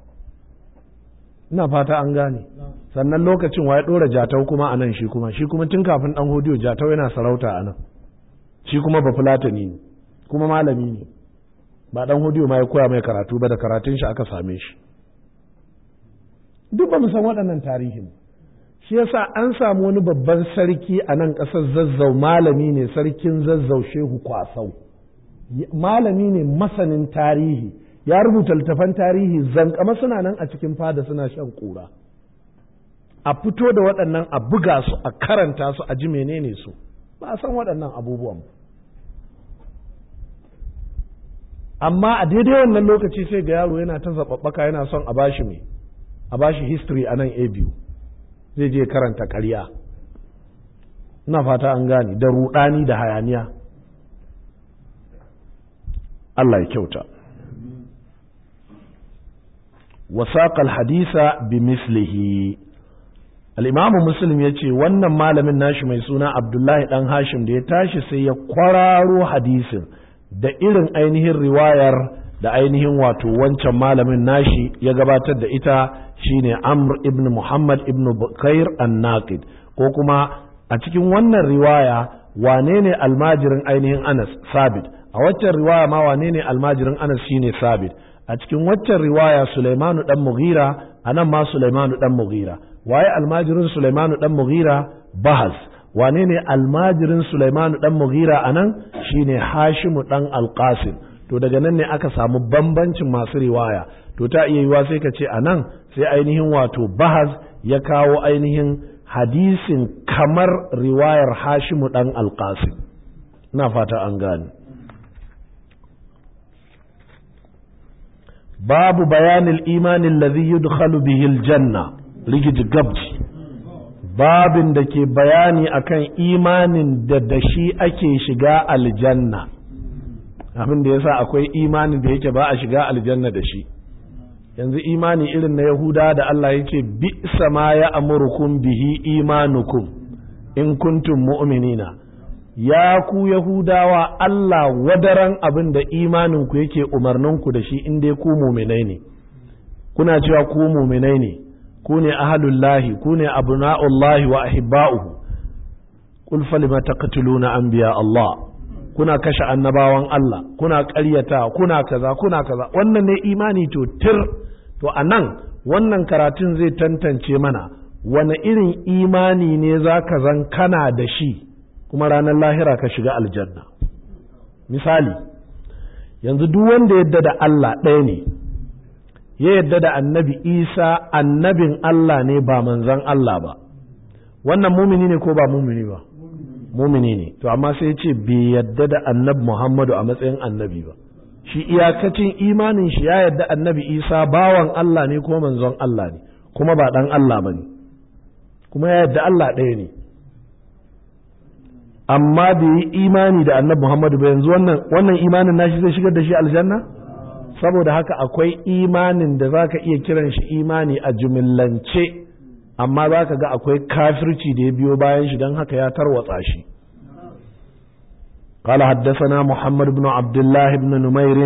A: Ina fata an gane. Sannan lokacin wa ya ɗora Jatau kuma a nan, shi kuma tun kafin ɗan hodiyo Jatau yana sarauta a nan, shi kuma ba Fulatani ne, kuma malami ne, ba ɗan hodiyo ma ya koya mai karatu ba, da karatun shi aka same shi. Duk ba mu san waɗannan tarihin. Shi yasa an samu wani babban sarki a nan ƙasar Zazzau, malami ne, sarkin Zazzau Shehu Kwasau. Malami ne masanin tarihi, ya rubuta littafan tarihi zankama suna nan a cikin fada suna shan ƙura. A fito da waɗannan, a buga su, a karanta su, a ji menene su, ba a san waɗannan abubuwan. Amma a daidai wannan lokaci sai ga yaro yana ta zaɓaɓɓaka, yana son a bashi history a nan A2, zai je karanta ƙarya. Ina fata an gane, da ruɗani da hayaniya. Allah ya kyauta. Wasaqa al-hadisa bi mislihi. Al-Imam Muslim yace wannan malamin nashi mai suna Abdullahi dan Hashim da ya tashi sai ya kwararo hadisin da irin ainihin riwayar da ainihin wato wancan malamin nashi ya gabatar da ita, shine Amr ibn Muhammad ibn Bukair an-Naqid. Ko kuma a cikin wannan riwaya wane ne almajirin ainihin Anas? Sabit. A waccan riwaya ma wane ne almajirin Anas? Shine Sabit. A cikin waccan riwaya Sulaimanu dan Mughira, anan ma Sulaimanu dan Mughira. Waye almajirin Sulaimanu dan Mughira? Bahas. wane ne almajirin Sulaiman dan Mughira anan shine Hashim dan Al-Qasim. To daga nan ne aka samu bambancin masu riwaya. To ta iya yiwa sai ka ce anan sai ainihin wato Bahaz ya kawo ainihin hadisin kamar riwayar Hashim dan Al-Qasim. Ina fata an gane. babu bayanil imanin ladhi yudkhalu bihi aljanna rigid gabji, babin da ke bayani akan imanin da shi ake shiga aljanna. Abin da yasa akwai imanin da yake ba a shiga aljanna da shi. Yanzu imani irin na Yahuda da Allah yake bi'sa ma ya'murukum bihi imanukum in kuntum mu'minina. Ya ku Yahudawa, Allah wadaran abin da imaninku yake umarninku da shi in dai ku muminai ne. Kuna cewa ku muminai ne, ku ne ahalullahi, ku ne abna'ullahi wa ahibba'uhu. Qul falima taqtuluna anbiya Allah. Kuna kashe annabawan Allah, kuna ƙaryata, kuna kaza, kuna kaza. Wannan ne imani to tir. To anan wannan karatun zai tantance mana wani irin imani ne zaka zan kana da shi kuma ranar lahira ka shiga aljanna. Misali, yanzu duk wanda yadda da Allah ɗaya ne, ya yadda da annabi Isa annabin Allah ne ba manzon Allah ba, wannan mumini ne ko ba mumini ba? Mumini ne. To amma sai ya ce bai yadda da annabi Muhammadu a matsayin annabi ba. Shi iyakacin imanin shi ya yadda annabi Isa bawan Allah ne ko manzon Allah ne, kuma ba ɗan Allah ba ne, kuma ya yadda Allah ɗaya ne. Amma bai yi imani da annabi Muhammadu ba. Yanzu wannan imanin nashi zai shigar da shi aljanna? Saboda haka akwai imanin da zaka iya kiran shi imani a jumillance, amma zaka ga akwai kafirci da ya biyo bayan shi, don haka ya tarwatsa shi. قال حدثنا محمد بن عبد الله بن نمير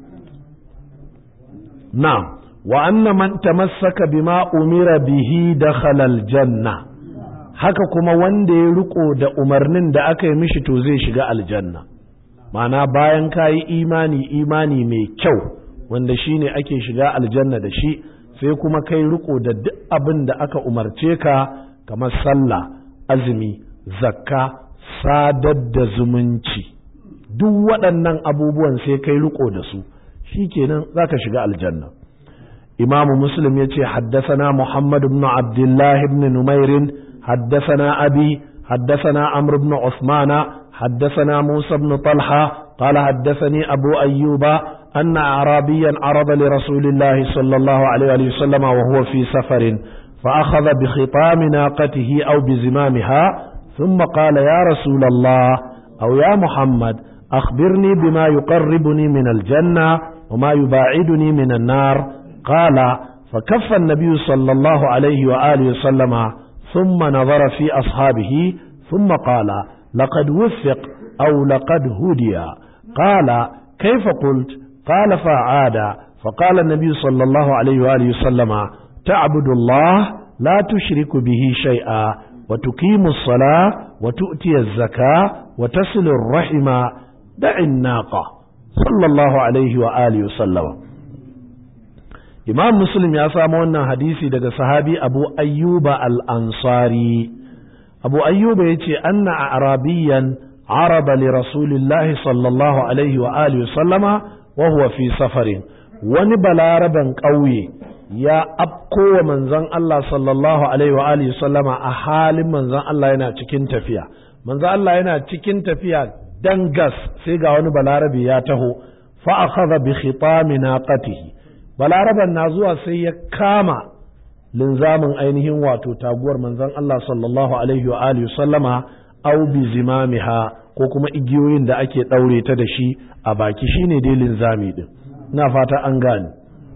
A: نعم وأن من تمسك بما أمر به دخل الجنة. haka kuma wanda ya riko da umarnin da aka yi mishi to zai shiga aljanna. Ma'ana bayan ka yi imani mai kyau wanda shine ake shiga aljanna da shi, sai kuma kai riko da duk abin da aka umarce ka, kamar sallah, azumi, zakka, sadar da zumunci, duk waɗannan abubuwan sai kai riko da su, shikenan zaka shiga aljanna. Imam Muslim yace haddathana Muhammad ibn Abdullah ibn Numair حدثنا أبي حدثنا عمرو بن عثمان حدثنا موسى بن طلحة قال حدثني أبو أيوب أن أعرابيا عرض لرسول الله صلى الله عليه وسلم وهو في سفر فأخذ بخطام ناقته أو بزمامها ثم قال يا رسول الله أو يا محمد أخبرني بما يقربني من الجنة وما يباعدني من النار. قال فكف النبي صلى الله عليه وآله وسلم ثم نظر في أصحابه ثم قال لقد وفق أو لقد هدي. قال كيف قلت؟ قال فعاد فقال النبي صلى الله عليه وآله وسلم تعبد الله لا تشرك به شيئا وتقيم الصلاة وتؤتي الزكاة وتصل الرحم دع الناقة صلى الله عليه وآله وسلم. Imam Muslim ya samu wannan hadisi daga sahabi Abu Ayyuba al-Ansari. Abu Ayyuba yace anna a'rabiyan arada li Rasulillahi sallallahu alaihi wa alihi sallama wa huwa fi safarin. Wani balaraban ƙauye ya afko wa manzon Allah sallallahu alaihi wa alihi sallama a halin manzon Allah yana cikin tafiya. Manzon Allah yana cikin tafiya dangas sai ga wani balarabe ya taho fa akhadha bi khitami naqatihi. Balaraban na zuwa sai ya kama linzamin ainihin wato taguwar manzon Allah sallallahu alaihi wa alihi sallama au bi zimamiha, ko kuma igiyoyin da ake daure ta da shi a baki, shine dai linzami din. Ina fata an gane.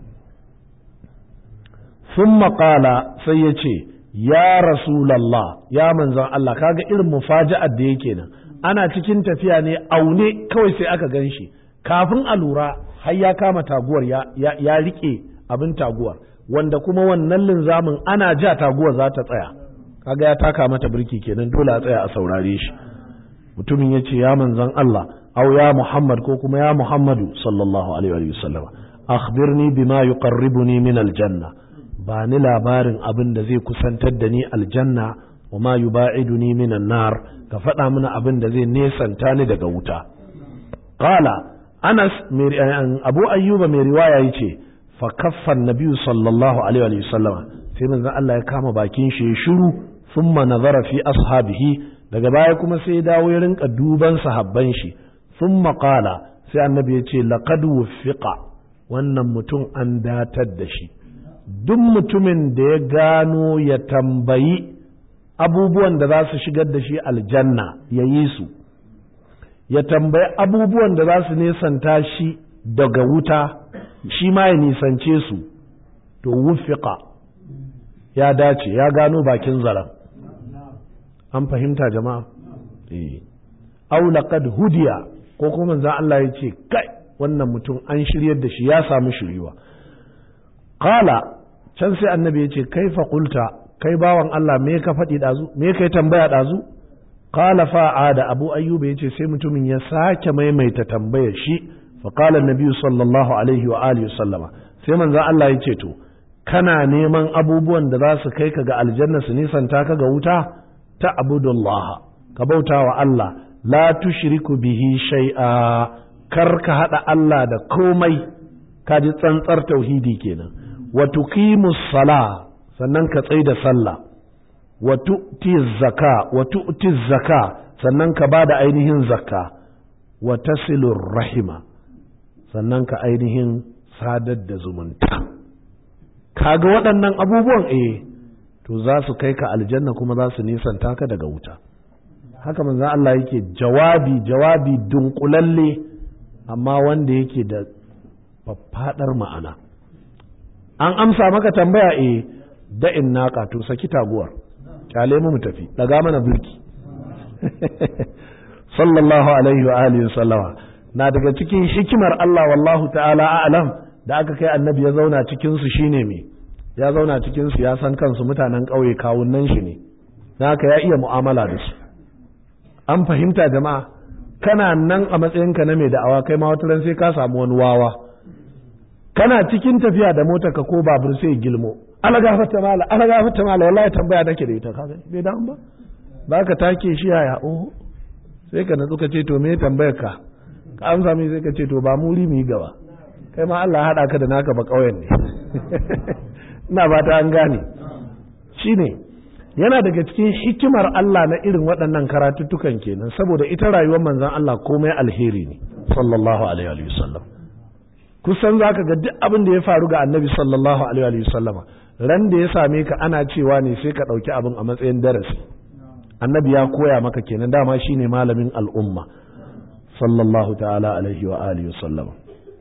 A: Thumma qala, sai ya ce ya rasulullah, ya manzon Allah. Kaga irin mufaja'ar da yake nan, ana cikin tafiya ne aune kawai sai aka ganshi, kafin a lura har ya kama taguwar ya rike abin taguwar, wanda kuma wannan linzamin ana ja taguwar za ta tsaya. Kaga ya taka mata birki kenan, dole a tsaya a saurare shi. Mutumin ya ce ya manzon Allah au ya Muhammad, ko kuma ya Muhammadu sallallahu alaihi wa sallam, akhbirni bima yuqarribuni min aljanna, ba ni labarin abin da zai kusantar da ni aljanna wa ma yuba'iduni minan nar ka faɗa mana abin da zai nesanta ni daga wuta. Qala Anas Abu Ayyuba mai riwaya yace fa kaffa an-nabiy sallallahu alaihi wa sallam, sai manzon Allah ya kama bakin shi ya shiru, thumma nazara fi ashabihi, daga baya kuma sai ya dawo ya rinka duban sahabban shi, thumma qala, sai annabi ya ce laqad wuffiqa, wannan mutum an datar da shi. Duk mutumin da ya gano ya tambayi abubuwan da za su shigar da shi aljanna ya yi su, ya tambayi abubuwan da za su nesanta shi daga wuta shi ma ya nisance su, to wuffiqa, ya dace, ya gano bakin zaren. An fahimta jama'a? Aw laqad hudiya, ko kuma manzon Allah ya ce kai wannan mutum an shiryar da shi, ya samu shiriwa. Qala, can sai annabi ya ce kaifa qulta, kai bawan Allah me ka faɗi ɗazu, me kai tambaya ɗazu? Qala fa'ada, Abu Ayyuba ya ce sai mutumin ya sake maimaita tambayar shi. Fa qala an-nabi sallallahu alaihi wa alihi sallama, sai manzon Allah ya ce to kana neman abubuwan da za su kai ka ga aljanna su nisanta ka ga wuta? Ta abudullah, ka bauta wa Allah, la tushriku bihi shay'a, kar ka hada Allah da komai, ka ji tsantsar tauhidi kenan. Wa tuqimus sala, sannan ka tsai da sallah. Wa tu'ti zaka, sannan ka bada ainihin zakka. Wa tasilur rahima, sannan ka ainihin sadar da zumunta. Kaga waɗannan abubuwan to za su kai ka aljanna kuma za su nisanta ka daga wuta. Haka manzo Allah yake jawabi dunkulalle, amma wanda yake da faffadar ma'ana. An amsa maka tambaya da'in naka, to saki taguwar, kyale mu tafi, daga mana birki. Sallallahu alaihi wa alihi sallama. Na daga cikin hikimar Allah wallahu ta'ala a'lam da aka kai annabi ya zauna cikin su shine me, ya zauna cikin su ya san kansu mutanen ƙauye kawunnan shi ne, dan haka ya iya mu'amala da su. An fahimta jama'a? Kana nan a matsayinka na mai da'awa, kai ma wata ran sai ka samu wani wawa, kana cikin tafiya da motar ka ko babur sai gilmo, ala gafarta mala wallahi tambaya nake da ita, kaga bai da ba, baka take shi yaya, sai ka natsu ka ce to me tambayar ka amsa mai, sai ka ce to ba muri mu yi gaba, kai ma Allah haɗa ka da naka ba ƙauyen ne. Ina ba ta an gane. Shine yana daga cikin hikimar Allah na irin waɗannan karatuttukan kenan, saboda ita rayuwar manzon Allah komai alheri ne sallallahu alaihi wa sallam. Kusan zaka ga duk abin da ya faru ga annabi sallallahu alaihi wa sallama, ran da ya same ka ana cewa ne sai ka ɗauki abin a matsayin darasi. Annabi ya koya maka kenan, dama shine malamin al'umma sallallahu ta'ala alaihi wa alihi wa sallama.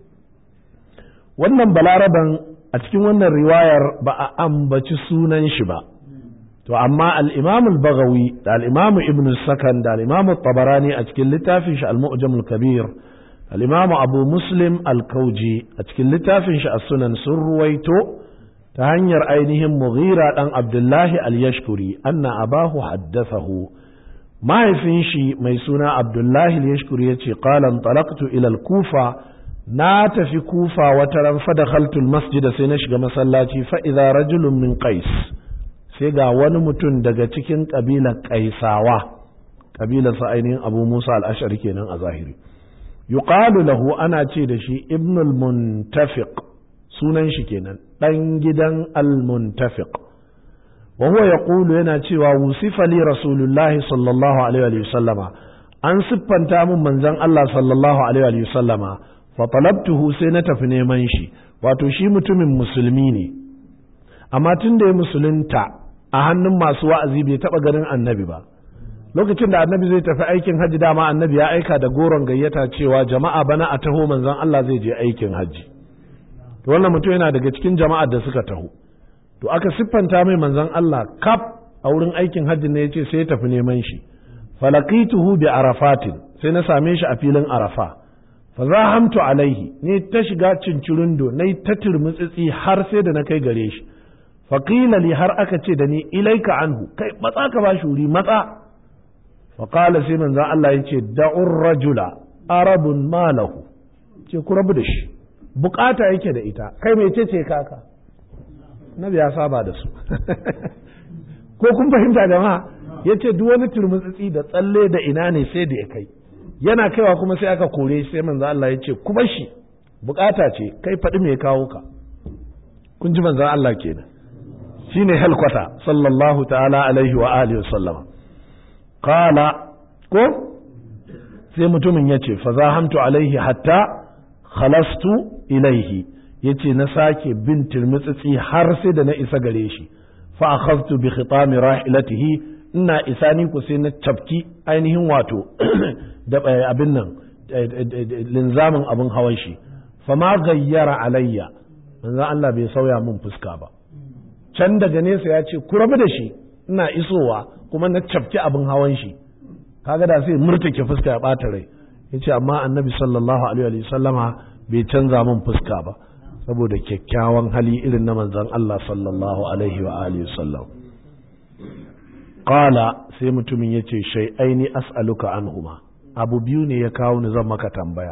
A: Wannan balaraban a cikin wannan riwayar ba a ambaci sunan shi ba, to amma al-Imam al-Baghawi da al-Imam Ibn Sakan da al-Imam Tabarani a cikin littafin shi al-Mu'jam al-Kabir, al-Imam Abu Muslim al-Kauji a cikin littafin shi as-Sunan sun ruwaito ta hanyar ainihin Mughira dan Abdullahi al-Yashkuri anna abahu haddathahu, mahaifin shi mai suna Abdullahi al-Yashkuri yace qala talaqtu ila al-Kufa, na tafi Kufa wata ran fa dakhaltu al-masjid, sai na shiga masallaci, fa idza rajulun min Qais, sai ga wani mutum daga cikin kabilar Qaisawa, kabilar sa ainihin Abu Musa al-Ash'ari kenan a zahiri, yuqalu lahu, ana ce da shi Ibn al-Muntafiq, sunan shi kenan, dan gidan al-Muntafiq. Wa huwa yaqulu, yana cewa wusifa li Rasulullahi sallallahu alaihi wa sallama, an siffanta mun manzon Allah sallallahu alaihi wa sallama, fa talabtuhu, sai na tafi neman shi. Wato shi mutumin musulmi ne, amma tun da ya musulunta a hannun masu wa'azi bai taba ganin annabi ba. Lokacin da annabi zai tafi aikin hajji, dama annabi ya aika da goron gayyata cewa jama'a bana a taho, manzon Allah zai je aikin hajji. To wannan mutum yana daga cikin jama'ar da suka taho, to aka siffanta mai manzon Allah kaf a wurin aikin hajji ne, yace sai ya tafi neman shi. Falaqituhu bi arafatin, sai na same shi a filin Arafa. Fa zahamtu alaihi, ne ta shiga cincirundo, ne ta turmutsitsi har sai da na kai gare shi. Fa qila li, har aka ce da ni ilaika anhu, kai matsa ka ba shi wuri, matsa. Fa qala, sai manzon Allah yace da'ur rajula arabun malahu, ce ku rabu da shi, bukata yake da ita, kai mai ce kaka. Nabi ya saba da su. Ko kun fahimta jama'a? yace duk wani turmutsitsi da tsalle da ina ne sai da ya kai, yana kaiwa kuma sai aka kore sai manzo Allah yace ku bar shi, bukata ce, kai faɗi me ya kawo ka. kun ji manzo Allah kenan, shine halkwata sallallahu ta'ala alaihi wa alihi wasallama. Qala ko sai mutumin yace fa zahamtu alaihi hatta khalastu ilaihi, yace na sake bin turmutsitsi har sai da na isa gare shi. Fa akhadtu bi khitami rahilatihi, ina isa ni ku sai na tafki ainihin wato da abin nan linzamin abin hawan shi. Fa ma gayyara alayya, manzo Allah bai sauya min fuska ba. Can daga nesa ya ce ku rabu da shi, ina isowa kuma na tafki abin hawan shi, kaga da sai murtake fuska ya bata rai. Yace amma annabi sallallahu alaihi wa sallama bai canza min fuska ba, saboda kyakkyawan hali irin na manzon Allah sallallahu alaihi wa alihi sallam. Qala sai mutumin yace shay'aini as'aluka anhuma, abu biyu ne ya kawo ni zan maka tambaya.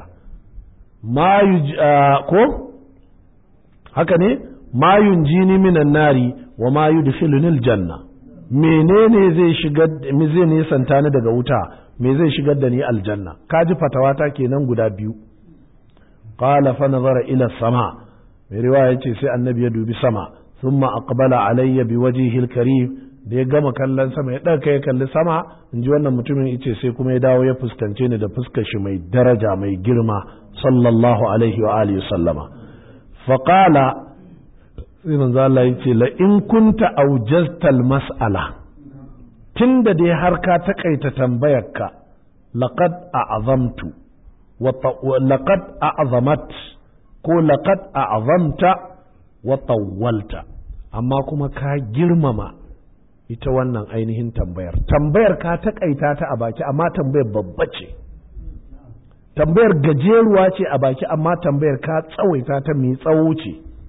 A: Ko haka ne, ma yunjini minan nari wa ma yudkhiluni aljanna, menene zai shigar me zai nisanta ni daga wuta, me zai shigar da ni aljanna? Kaji fatawata kenan guda biyu. Qala fa nazara ila sama, mai riwaya yace sai annabi ya dubi sama, thumma aqbala alayya biwajhihi alkarim, da ya gama kallon sama ya ɗauka ya kalli sama, in ji wannan mutumin yace sai kuma ya dawo ya fuskance ni da fuskar shi mai daraja mai girma sallallahu alaihi wa alihi sallama. Fa qala, sai manzo Allah yace la in kunta awjazta almas'ala, tunda dai har ka takaita tambayarka, laqad a'zamtu wa laqad a'zamat ko laqad a'zamta wa tawwalta, amma kuma ka girmama ita wannan ainihin tambayar ka takaita ta a baki, amma tambayar babba ce, tambayar gajeruwa ce a baki, amma tambayar ka tsawaita ta mai tsawo ce.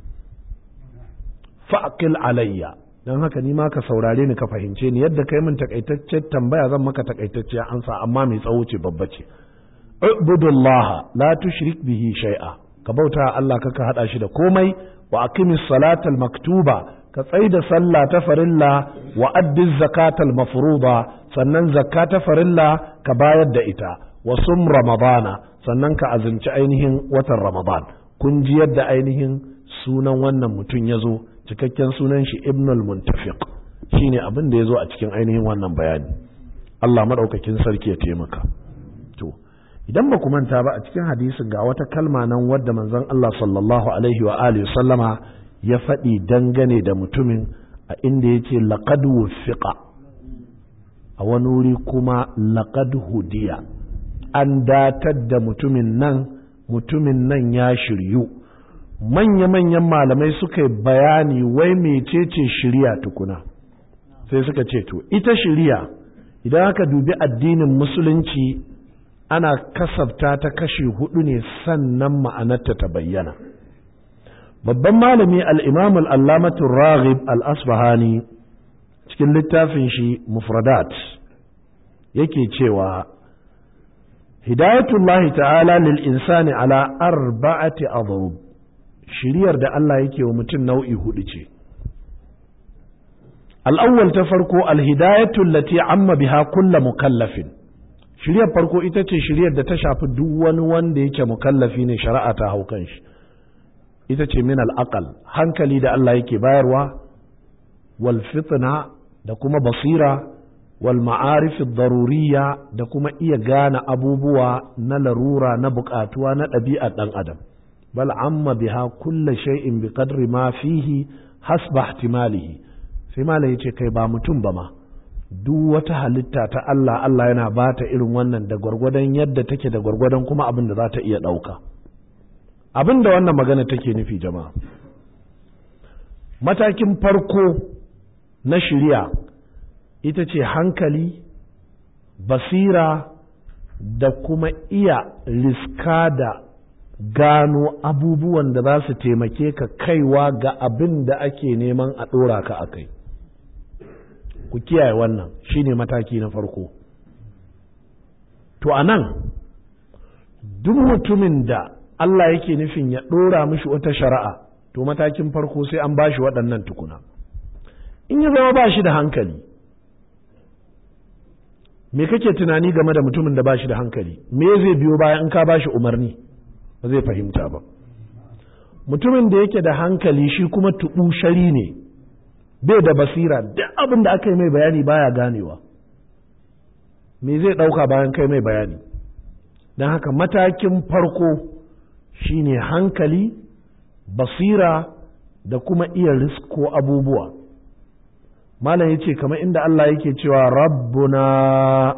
A: Fa'aqil alayya, don haka ni ma ka saurare ni ka fahimce ni, yadda kai min takaitaccen tambaya zan maka takaitaccen ansa, amma mai tsawo ce babba ce. Ubudullaha la tushrik bihi shay'a, ka bauta Allah ka hada shi da komai. Wa aqimis salatal maktuba, ka tsaida sallah ta farilla. Wa addiz zakatal mafruḍa, sannan zakka ta farilla ka bayar da ita. Wa sum ramadana, sannan ka azumci ainihin watan ramadan. Kun ji yadda ainihin sunan wannan mutum ya zo, cikakken sunan shi Ibnul Muntafiq, shine abin da ya zo a cikin ainihin wannan bayani. Allah madaukakin sarki ya taimaka. To idan ba ku manta ba, a cikin hadisin ga wata kalma nan wadda manzon Allah sallallahu alaihi wa alihi sallama ya faɗi dangane da mutumin, a inda yace laqad wufiqa, a wani wuri kuma laqad hudiya, an datar da mutumin nan ya shiryu. Manya-manyan malamai suka yi bayani wai mecece shiriya tukuna, sai suka ce to ita shiriya idan aka dubi addinin musulunci ana kasafta ta kashi 4 ne sannan ma'anarta ta bayyana. Babban malami al-Imam al-Allamatu Raghib al-Asfahani cikin littafin shi Mufradat yake cewa hidayatullahi ta'ala lil insani ala 4 adrub, shiriyar da Allah yake wa mutum nau'i 4 ce. Al-awwal ta farko al-hidayatu allati amma biha kullu mukallafin, shiriyar farko ita ce shiriyar da ta shafi duk wani wanda yake mukallafi ne, shari'a ta hau kan shi. Ita ce min al-aqal, hankali da Allah yake bayarwa, wal fitna da kuma basira, wal ma'arif ad-daruriyya da kuma iya gane abubuwa na larura na bukatuwa na ɗabi'ar ɗan adam. Bal amma biha kullu shay'in bi qadri ma fihi hasba ihtimalihi. Sai malai yace kai ba mutum ba ma, duk wata halitta ta Allah, Allah yana ba ta irin wannan da gwargwadon yadda take da gwargwadon kuma abin da za ta iya ɗauka. Abin da wannan magana take nufi jama'a, matakin farko na shiriya ita ce hankali, basira da kuma iya riska da gano abubuwan da za su taimake ka kaiwa ga abin da ake neman a ɗora ka a kai. Ku kiyaye wannan, shine mataki na farko. To a nan duk mutumin da Allah yake nufin ya ɗora mishi wata shari'a, to matakin farko sai an bashi waɗannan tukuna. In ya zama ba shi da hankali, me kake tunani game da mutumin da ba shi da hankali? Me zai biyo bayan in ka ba shi umarni? Ba zai fahimta ba. Mutumin da yake da hankali shi kuma tuɓushari ne, bai da basira, duk abin da aka yi mai bayani baya ganewa. Me zai ɗauka bayan kai mai bayani? Don haka matakin farko shine hankali, basira da kuma iya risko abubuwa. Malam yace kamar inda Allah yake cewa rabbuna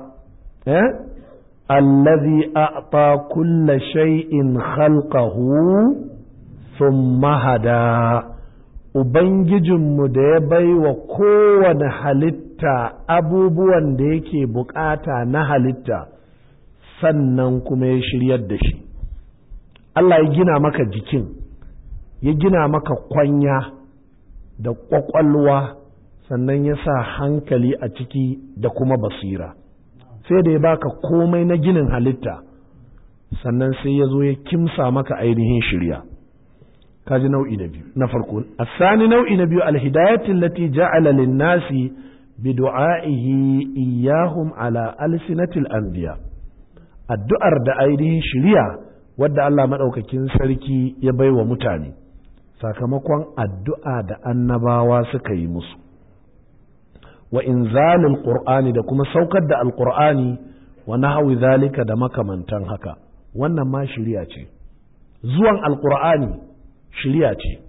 A: allazi a'ta kulla shay'in khalqahu thumma hada, ubangijinmu da ya baiwa kowane halitta abubuwan da yake bukata na halitta sannan kuma ya shiryar da shi. Allah ya gina maka jikin, ya gina maka kwanya da ƙwaƙwalwa, sannan ya sa hankali a ciki da kuma basira. Sai da ya baka komai na ginin halitta, sannan sai ya zo ya kimsa maka ainihin shirya. Kaji nau'i na biyu. Na farko, asani nau'i na biyu, alhidayati allati ja'ala lin-nasi bi du'a'ihi iyyahum ala alsinatil anbiya. Addu'ar da ainihin shirya wadda Allah madaukakin sarki ya baiwa mutane sakamakon addu'a da annabawa suka yi musu. Wa inzalul qur'ani da kuma saukar da alqur'ani wa nahwi zalika da makamantan haka, wannan ma shiriya ce. Zuwan alqur'ani shiriya ce.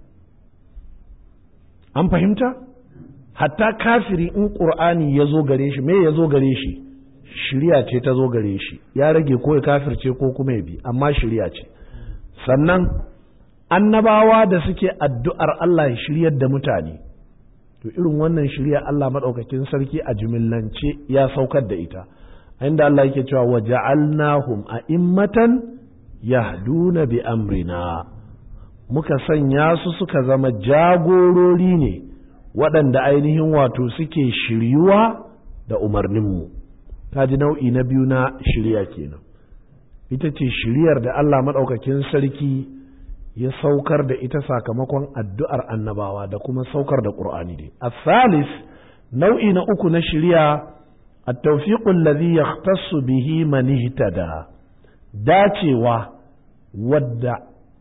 A: An fahimta? Hatta kafiri in qur'ani ya zo gare shi, me ya zo gare shi? Shiriya ce ta zo gare shi. Ya rage ko ya kafirce ko kuma ya bi, amma shiriya ce. Sannan annabawa da suke addu'ar Allah ya shiryar da mutane, to irin wannan shirya Allah maɗaukakin sarki a jimillance ya saukar da ita, inda Allah yake cewa wa ja'alnahum a'immatan yahduna bi amrina, muka sanya su suka zama jagorori ne waɗanda ainihin wato suke shiryuwa da umarninmu. Ta ji nau'i na biyu na shirya kenan, ita ce shiryar da Allah maɗaukakin sarki ya saukar da ita sakamakon addu'ar annabawa da kuma saukar da ƙur'ani dai. As-salis, nau'i na uku na shirya, at-tawfiqul ladhi yahtassu bihi man ihtada, dacewa wadda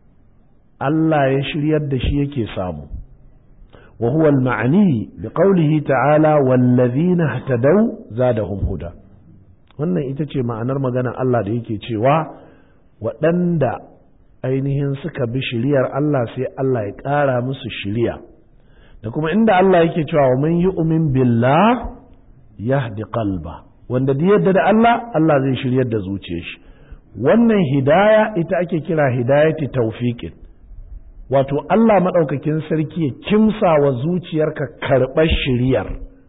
A: Allah ya shiryar da shi yake samu. Wa huwa al-ma'ni bi qawlihi ta'ala wallazina ihtadaw zadahum huda. Wannan ita ce ma'anar maganar Allah da yake cewa waɗanda ainihin suka bi shiriyar Allah sai Allah ya ƙara musu shiriya. Da kuma inda Allah yake cewa wa man yu'min billah yahdi qalba, wanda da yadda da Allah, Allah zai shiryar da zuciyar shi. Wannan hidaya ita ake kira hidayati tawfiqin, wato Allah madaukakin sarki ya kimsa wa zuciyarka karɓar shiriyar.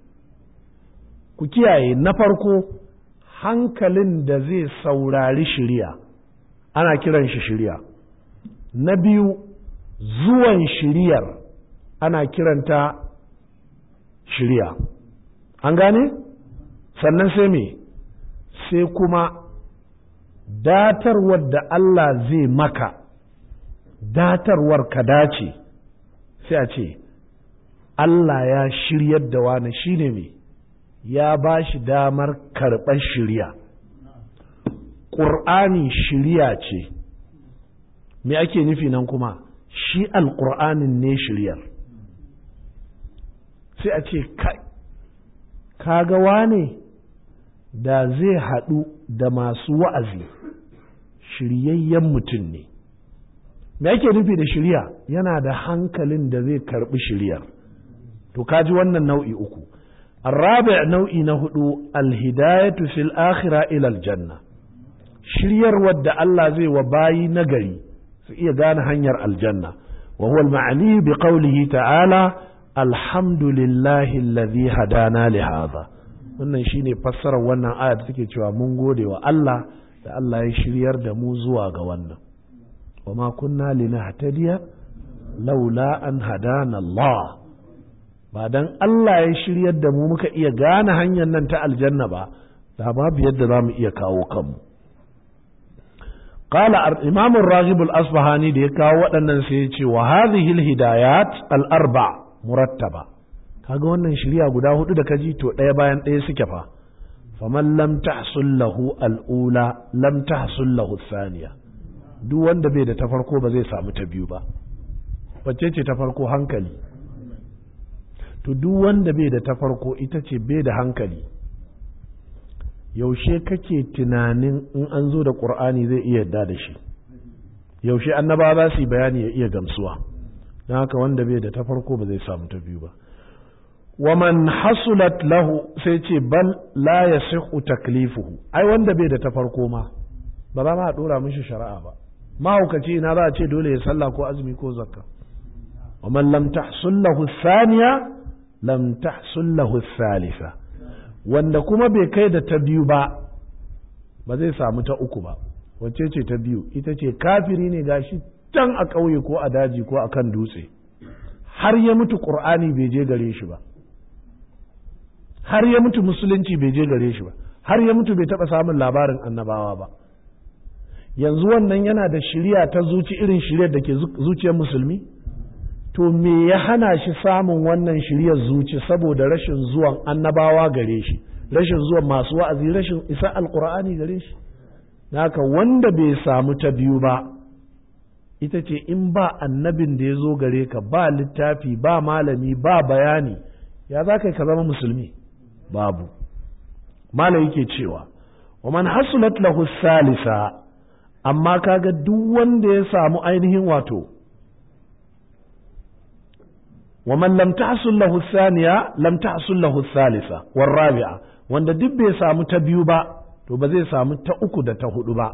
A: Ku kiyaye, na farko hankalin da zai saurari shiriya ana kiran shi shiriya. Na biyu, zuwan shiriyar ana kiranta shiriya. An gane? Sannan sai me? Sai kuma datarwar da Allah zai maka, datarwar ka dace, sai a ce Allah ya shiryar da wani, shine me? Ya ba shi damar karɓar shiriya. Ƙur'ani shiriya ce. Me ake nufi nan kuma? Shi alƙur'anin ne shiryar. Sai a ce kaga wane da zai haɗu da masu wa'azi, shiryayyen mutum ne. Me ake nufi da shirya? Yana da hankalin da zai karɓi shiryar. To kaji wannan nau'i uku. الرابع nau'i na hudu, alhidayatu fil akhirah ila aljanna, shiryar wadda Allah zai wa bayi nagari su iya gane hanyar aljanna. Wa huwa al-ma'ni bi qawlihi ta'ala alhamdulillahi alladhi hadana li hadha. Wannan shine fassarar wannan aya da take cewa mun gode wa Allah da Allah ya shiryar da mu zuwa ga wannan. Wa ma kunna linahtadiya laula an hadana Allah. Ba dan Allah ya shiryar da mu muka iya gane hanyar nan ta aljanna ba, da babu yadda za mu iya kawo kanmu. Qala Imam Raghib al-Asfahani da ya kawo waɗannan sai ya ce wa hadhihi al-hidayat al-arba murattaba. Kaga wannan shiriya guda hudu da kaji to ɗaya bayan ɗaya suke fa. faman lam tahsul lahu al'ula lam tahsul lahu thaniya. Duk wanda bai da ta farko ba zai samu ta biyu ba. Wacce ce ta farko? Hankali. To duk wanda bai da ta farko ita ce bai da hankali. Yaushe kake tunanin in an zo da Qur'ani zai iya yarda da shi? Yaushe annabawa za su yi bayani ya iya gamsuwa? Don haka wanda bai da ta farko ba zai samu ta biyu ba. Wa man hasulat lahu, sai ce bal la yasihu taklifuhu. Ai wanda bai da ta farko ma ba za ma a dora mishi shari'a ba. Mahaukaci ina za a ce dole ya sallah ko azumi ko zakka. Wa man lam tahsul lahu thaniya lam tahsul lahu thalitha. Wanda kuma bai kai da ta biyu ba ba zai samu ta uku ba. Wacce ce ta biyu? Ita ce kafiri ne gashi can a ƙauye ko a daji ko a kan dutse, har ya mutu ƙur'ani bai je gare shi ba, har ya mutu musulunci bai je gare shi ba, har ya mutu bai taɓa samun labarin annabawa ba. Yanzu wannan yana da shiriya ta zuci irin shiriyar da ke zuciyar musulmi? To me ya hana shi samun wannan shiriyar zuci? Saboda rashin zuwan annabawa gare shi, rashin zuwan masu wa'azi, rashin isa alƙur'ani gare shi. Haka wanda bai samu ta biyu ba ita ce in ba annabin da ya zo gare ka, ba littafi, ba malami, ba bayani, ya za ka zama musulmi? Babu. Malai yake cewa wa man hasulat lahu salisa, amma kaga duk wanda ya samu ainihin wato wa man lam tahsul lahu thaniya lam tahsul lahu thalitha war rabi'a, wanda duk bai samu ta biyu ba to ba zai samu ta uku da ta hudu ba.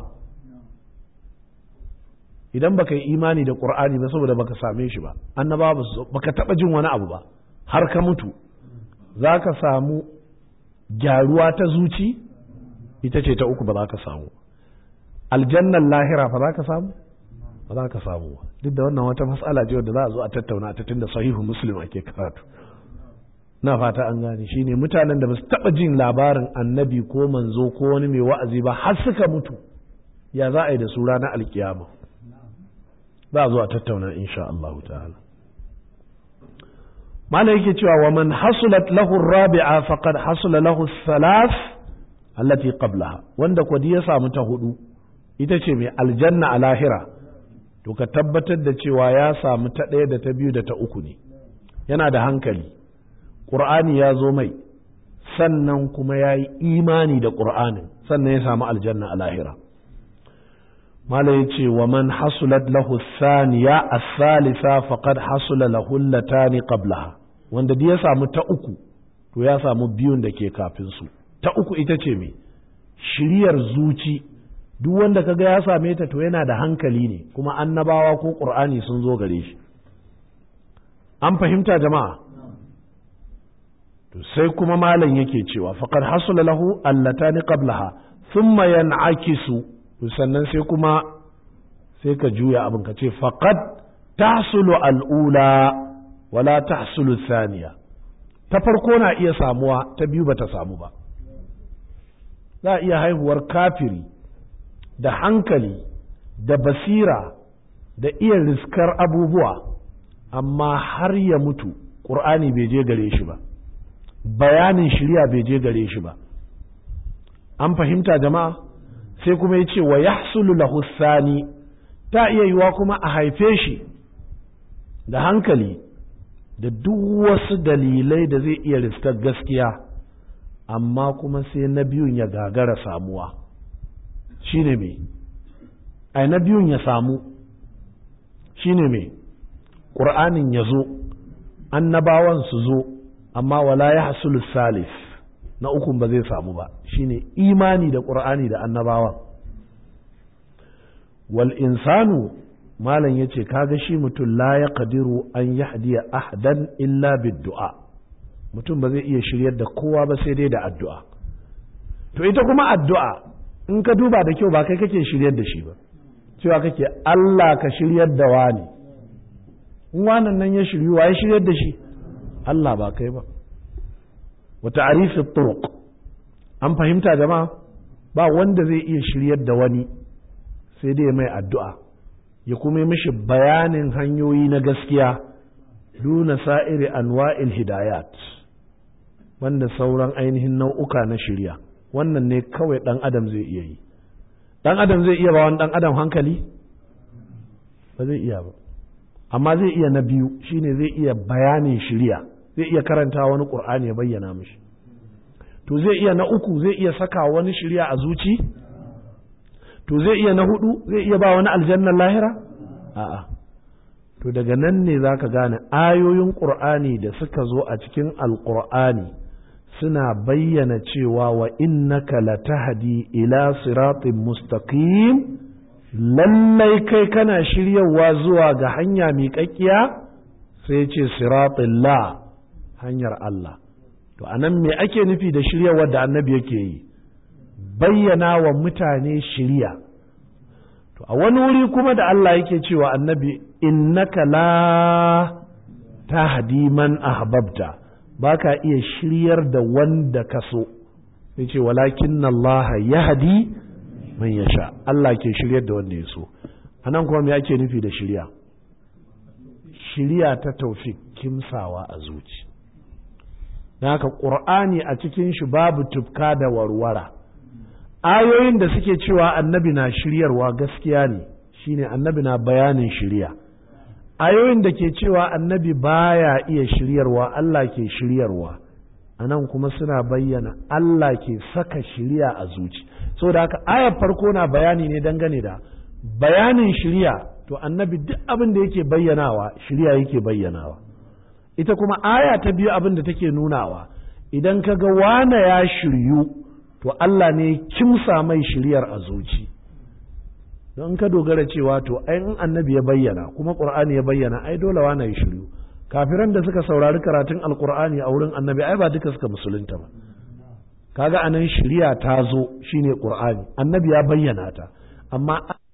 A: Idan baka yi imani da Qur'ani ba saboda baka same shi ba, annabawa baka taba jin wani abu ba har ka mutu, zaka samu gyaruwa ta zuci, ita ce ta uku ba za ka samu. Aljannan lahira fa za ka samu? Ba za ka samu. Duk da wannan wata mas'ala ce wadda za a zo a tattauna ta tunda sahihu Muslim ake karatu. Na fata an gane, shine mutanen da ba su taba jin labarin annabi ko manzo ko wani mai wa'azi ba har suka mutu, ya za a yi da su ranar alkiyama? Za a zo a tattauna insha Allah ta'ala. Mala yake cewa wa man hasulat lahu rabi'a faqad hasula lahu thalath allati qablaha, wanda kwadi ya samu ta hudu ita ce mai aljanna a lahira, to ka tabbatar da cewa ya samu ta ɗaya da ta biyu da ta uku ne. Yana da hankali, Qur'ani ya zo mai, sannan kuma ya yi imani da Qur'anin, sannan ya samu aljanna a lahira. Mala ya ce wa man hasulat lahu thaniya as-salisa faqad hasula lahu allatani qablaha, wanda da ya samu ta uku to ya samu biyun da ke kafin su. Ta uku ita ce me? Shiriyar zuci. Duk wanda kaga ya same ta to yana da hankali ne, kuma annabawa ko Qur'ani sun zo gare shi. An fahimta jama'a? To sai kuma malam yake cewa faqad hasula lahu allatani qablaha thumma yan'akisu, to sannan sai kuma sai ka juya abin ka ce faqad tahsulu al'ula wala tahsulu thaniya. Ta farko na iya samuwa, ta biyu bata samu ba. Za a iya haihuwar kafiri da hankali da basira da iya riskar abubuwa, amma har ya mutu ƙur'ani bai je gare shi ba, bayanin shari'a bai je gare shi ba. An fahimta jama'a? Sai kuma ya ce wa yahsulu lahu thani, ta iya yiwa kuma a haife shi da hankali da duk wasu dalilai da zai iya riskar gaskiya, amma kuma sai na biyun ya gagara samuwa. Shine me? Ai na biyun ya samu shine me? Qur'anin ya zo, annabawan su zo, amma wala yahsulu salis, na ukun ba zai samu ba, shine imani da Qur'ani da annabawan. Wal insanu, malam yace kaga shi mutum la yaqdiru an yahdiya ahadan illa bid-du'a, mutum ba zai iya shiryar da kowa ba sai dai da addu'a. To ita kuma addu'a in ka duba da kyau ba kai kake shiryar da shi ba, cewa kake Allah ka shiryar da wani. In wannan nan ya shiryu, wa ya shiryar da shi? Allah, ba kai ba. Wa ta'rif at-turuq, an fahimta jama'a? Ba wanda zai iya shiryar da wani sai dai mai addu'a, ya kuma yi mishi bayanin hanyoyi na gaskiya, duna sa'iri anwa'il hidayat, wanda sauran ainihin nau'uka na shirya. wannan ne kawai ɗan adam zai iya yi. Ɗan adam zai iya ba wani ɗan adam hankali? Ba zai iya ba. Amma zai iya na biyu, shine zai iya bayanin shiriya, zai iya karanta wani ƙur'ani ya bayyana mishi. To zai iya na uku, zai iya saka wani shiriya a zuci? To zai iya na hudu, zai iya ba wani aljannan lahira? A'a. To daga nan ne za ka gane ayoyin ƙur'ani da suka zo a cikin alƙur'ani suna bayyana cewa wa innaka latahdi ila siratin mustaqim, lallai kai kana shiryawa zuwa ga hanya miƙaƙƙiya, sai ce siratin la, hanyar Allah. To anan me ake nufi da shiryawar da annabi yake yi? Bayyana wa mutane shiriya. To a wani wuri kuma da Allah yake cewa annabi innaka la tahdi man ahbabta, baka iya shiryar da wanda ka so. Sai ce walakin Allah yahdi man yasha, Allah ke shiryar da wanda ya so. Anan kuma me ake nufi da shiriya? Shiriya ta taufik, kimsawa a zuci. Dan haka Qur'ani a cikin shi babu tufka da warwara. Ayoyin da suke cewa annabi na shiryarwa gaskiya ne, shine annabi na bayanin shiriya. Ayoyin da ke cewa annabi baya iya shiryarwa, Allah ke shiryarwa, anan kuma suna bayyana Allah ke saka shiriya a zuci. Saboda haka ayar farko na bayani ne dangane da bayanin shiriya, to annabi duk abin da yake bayyanawa shiriya yake bayyanawa. Ita kuma aya ta biyu abin da take nunawa, idan ka ga wane ya shiryu, to Allah ne kimsa mai shiryar a zuci. Don ka dogara cewa to ai in annabi ya bayyana kuma Qur'ani ya bayyana, ai dole wane ya shiryu. Kafiran da suka saurari karatun Alƙur'ani a wurin annabi ai ba duka suka musulunta ba. Kaga anan shiriya ta zo shine Qur'ani, annabi ya bayyana ta, amma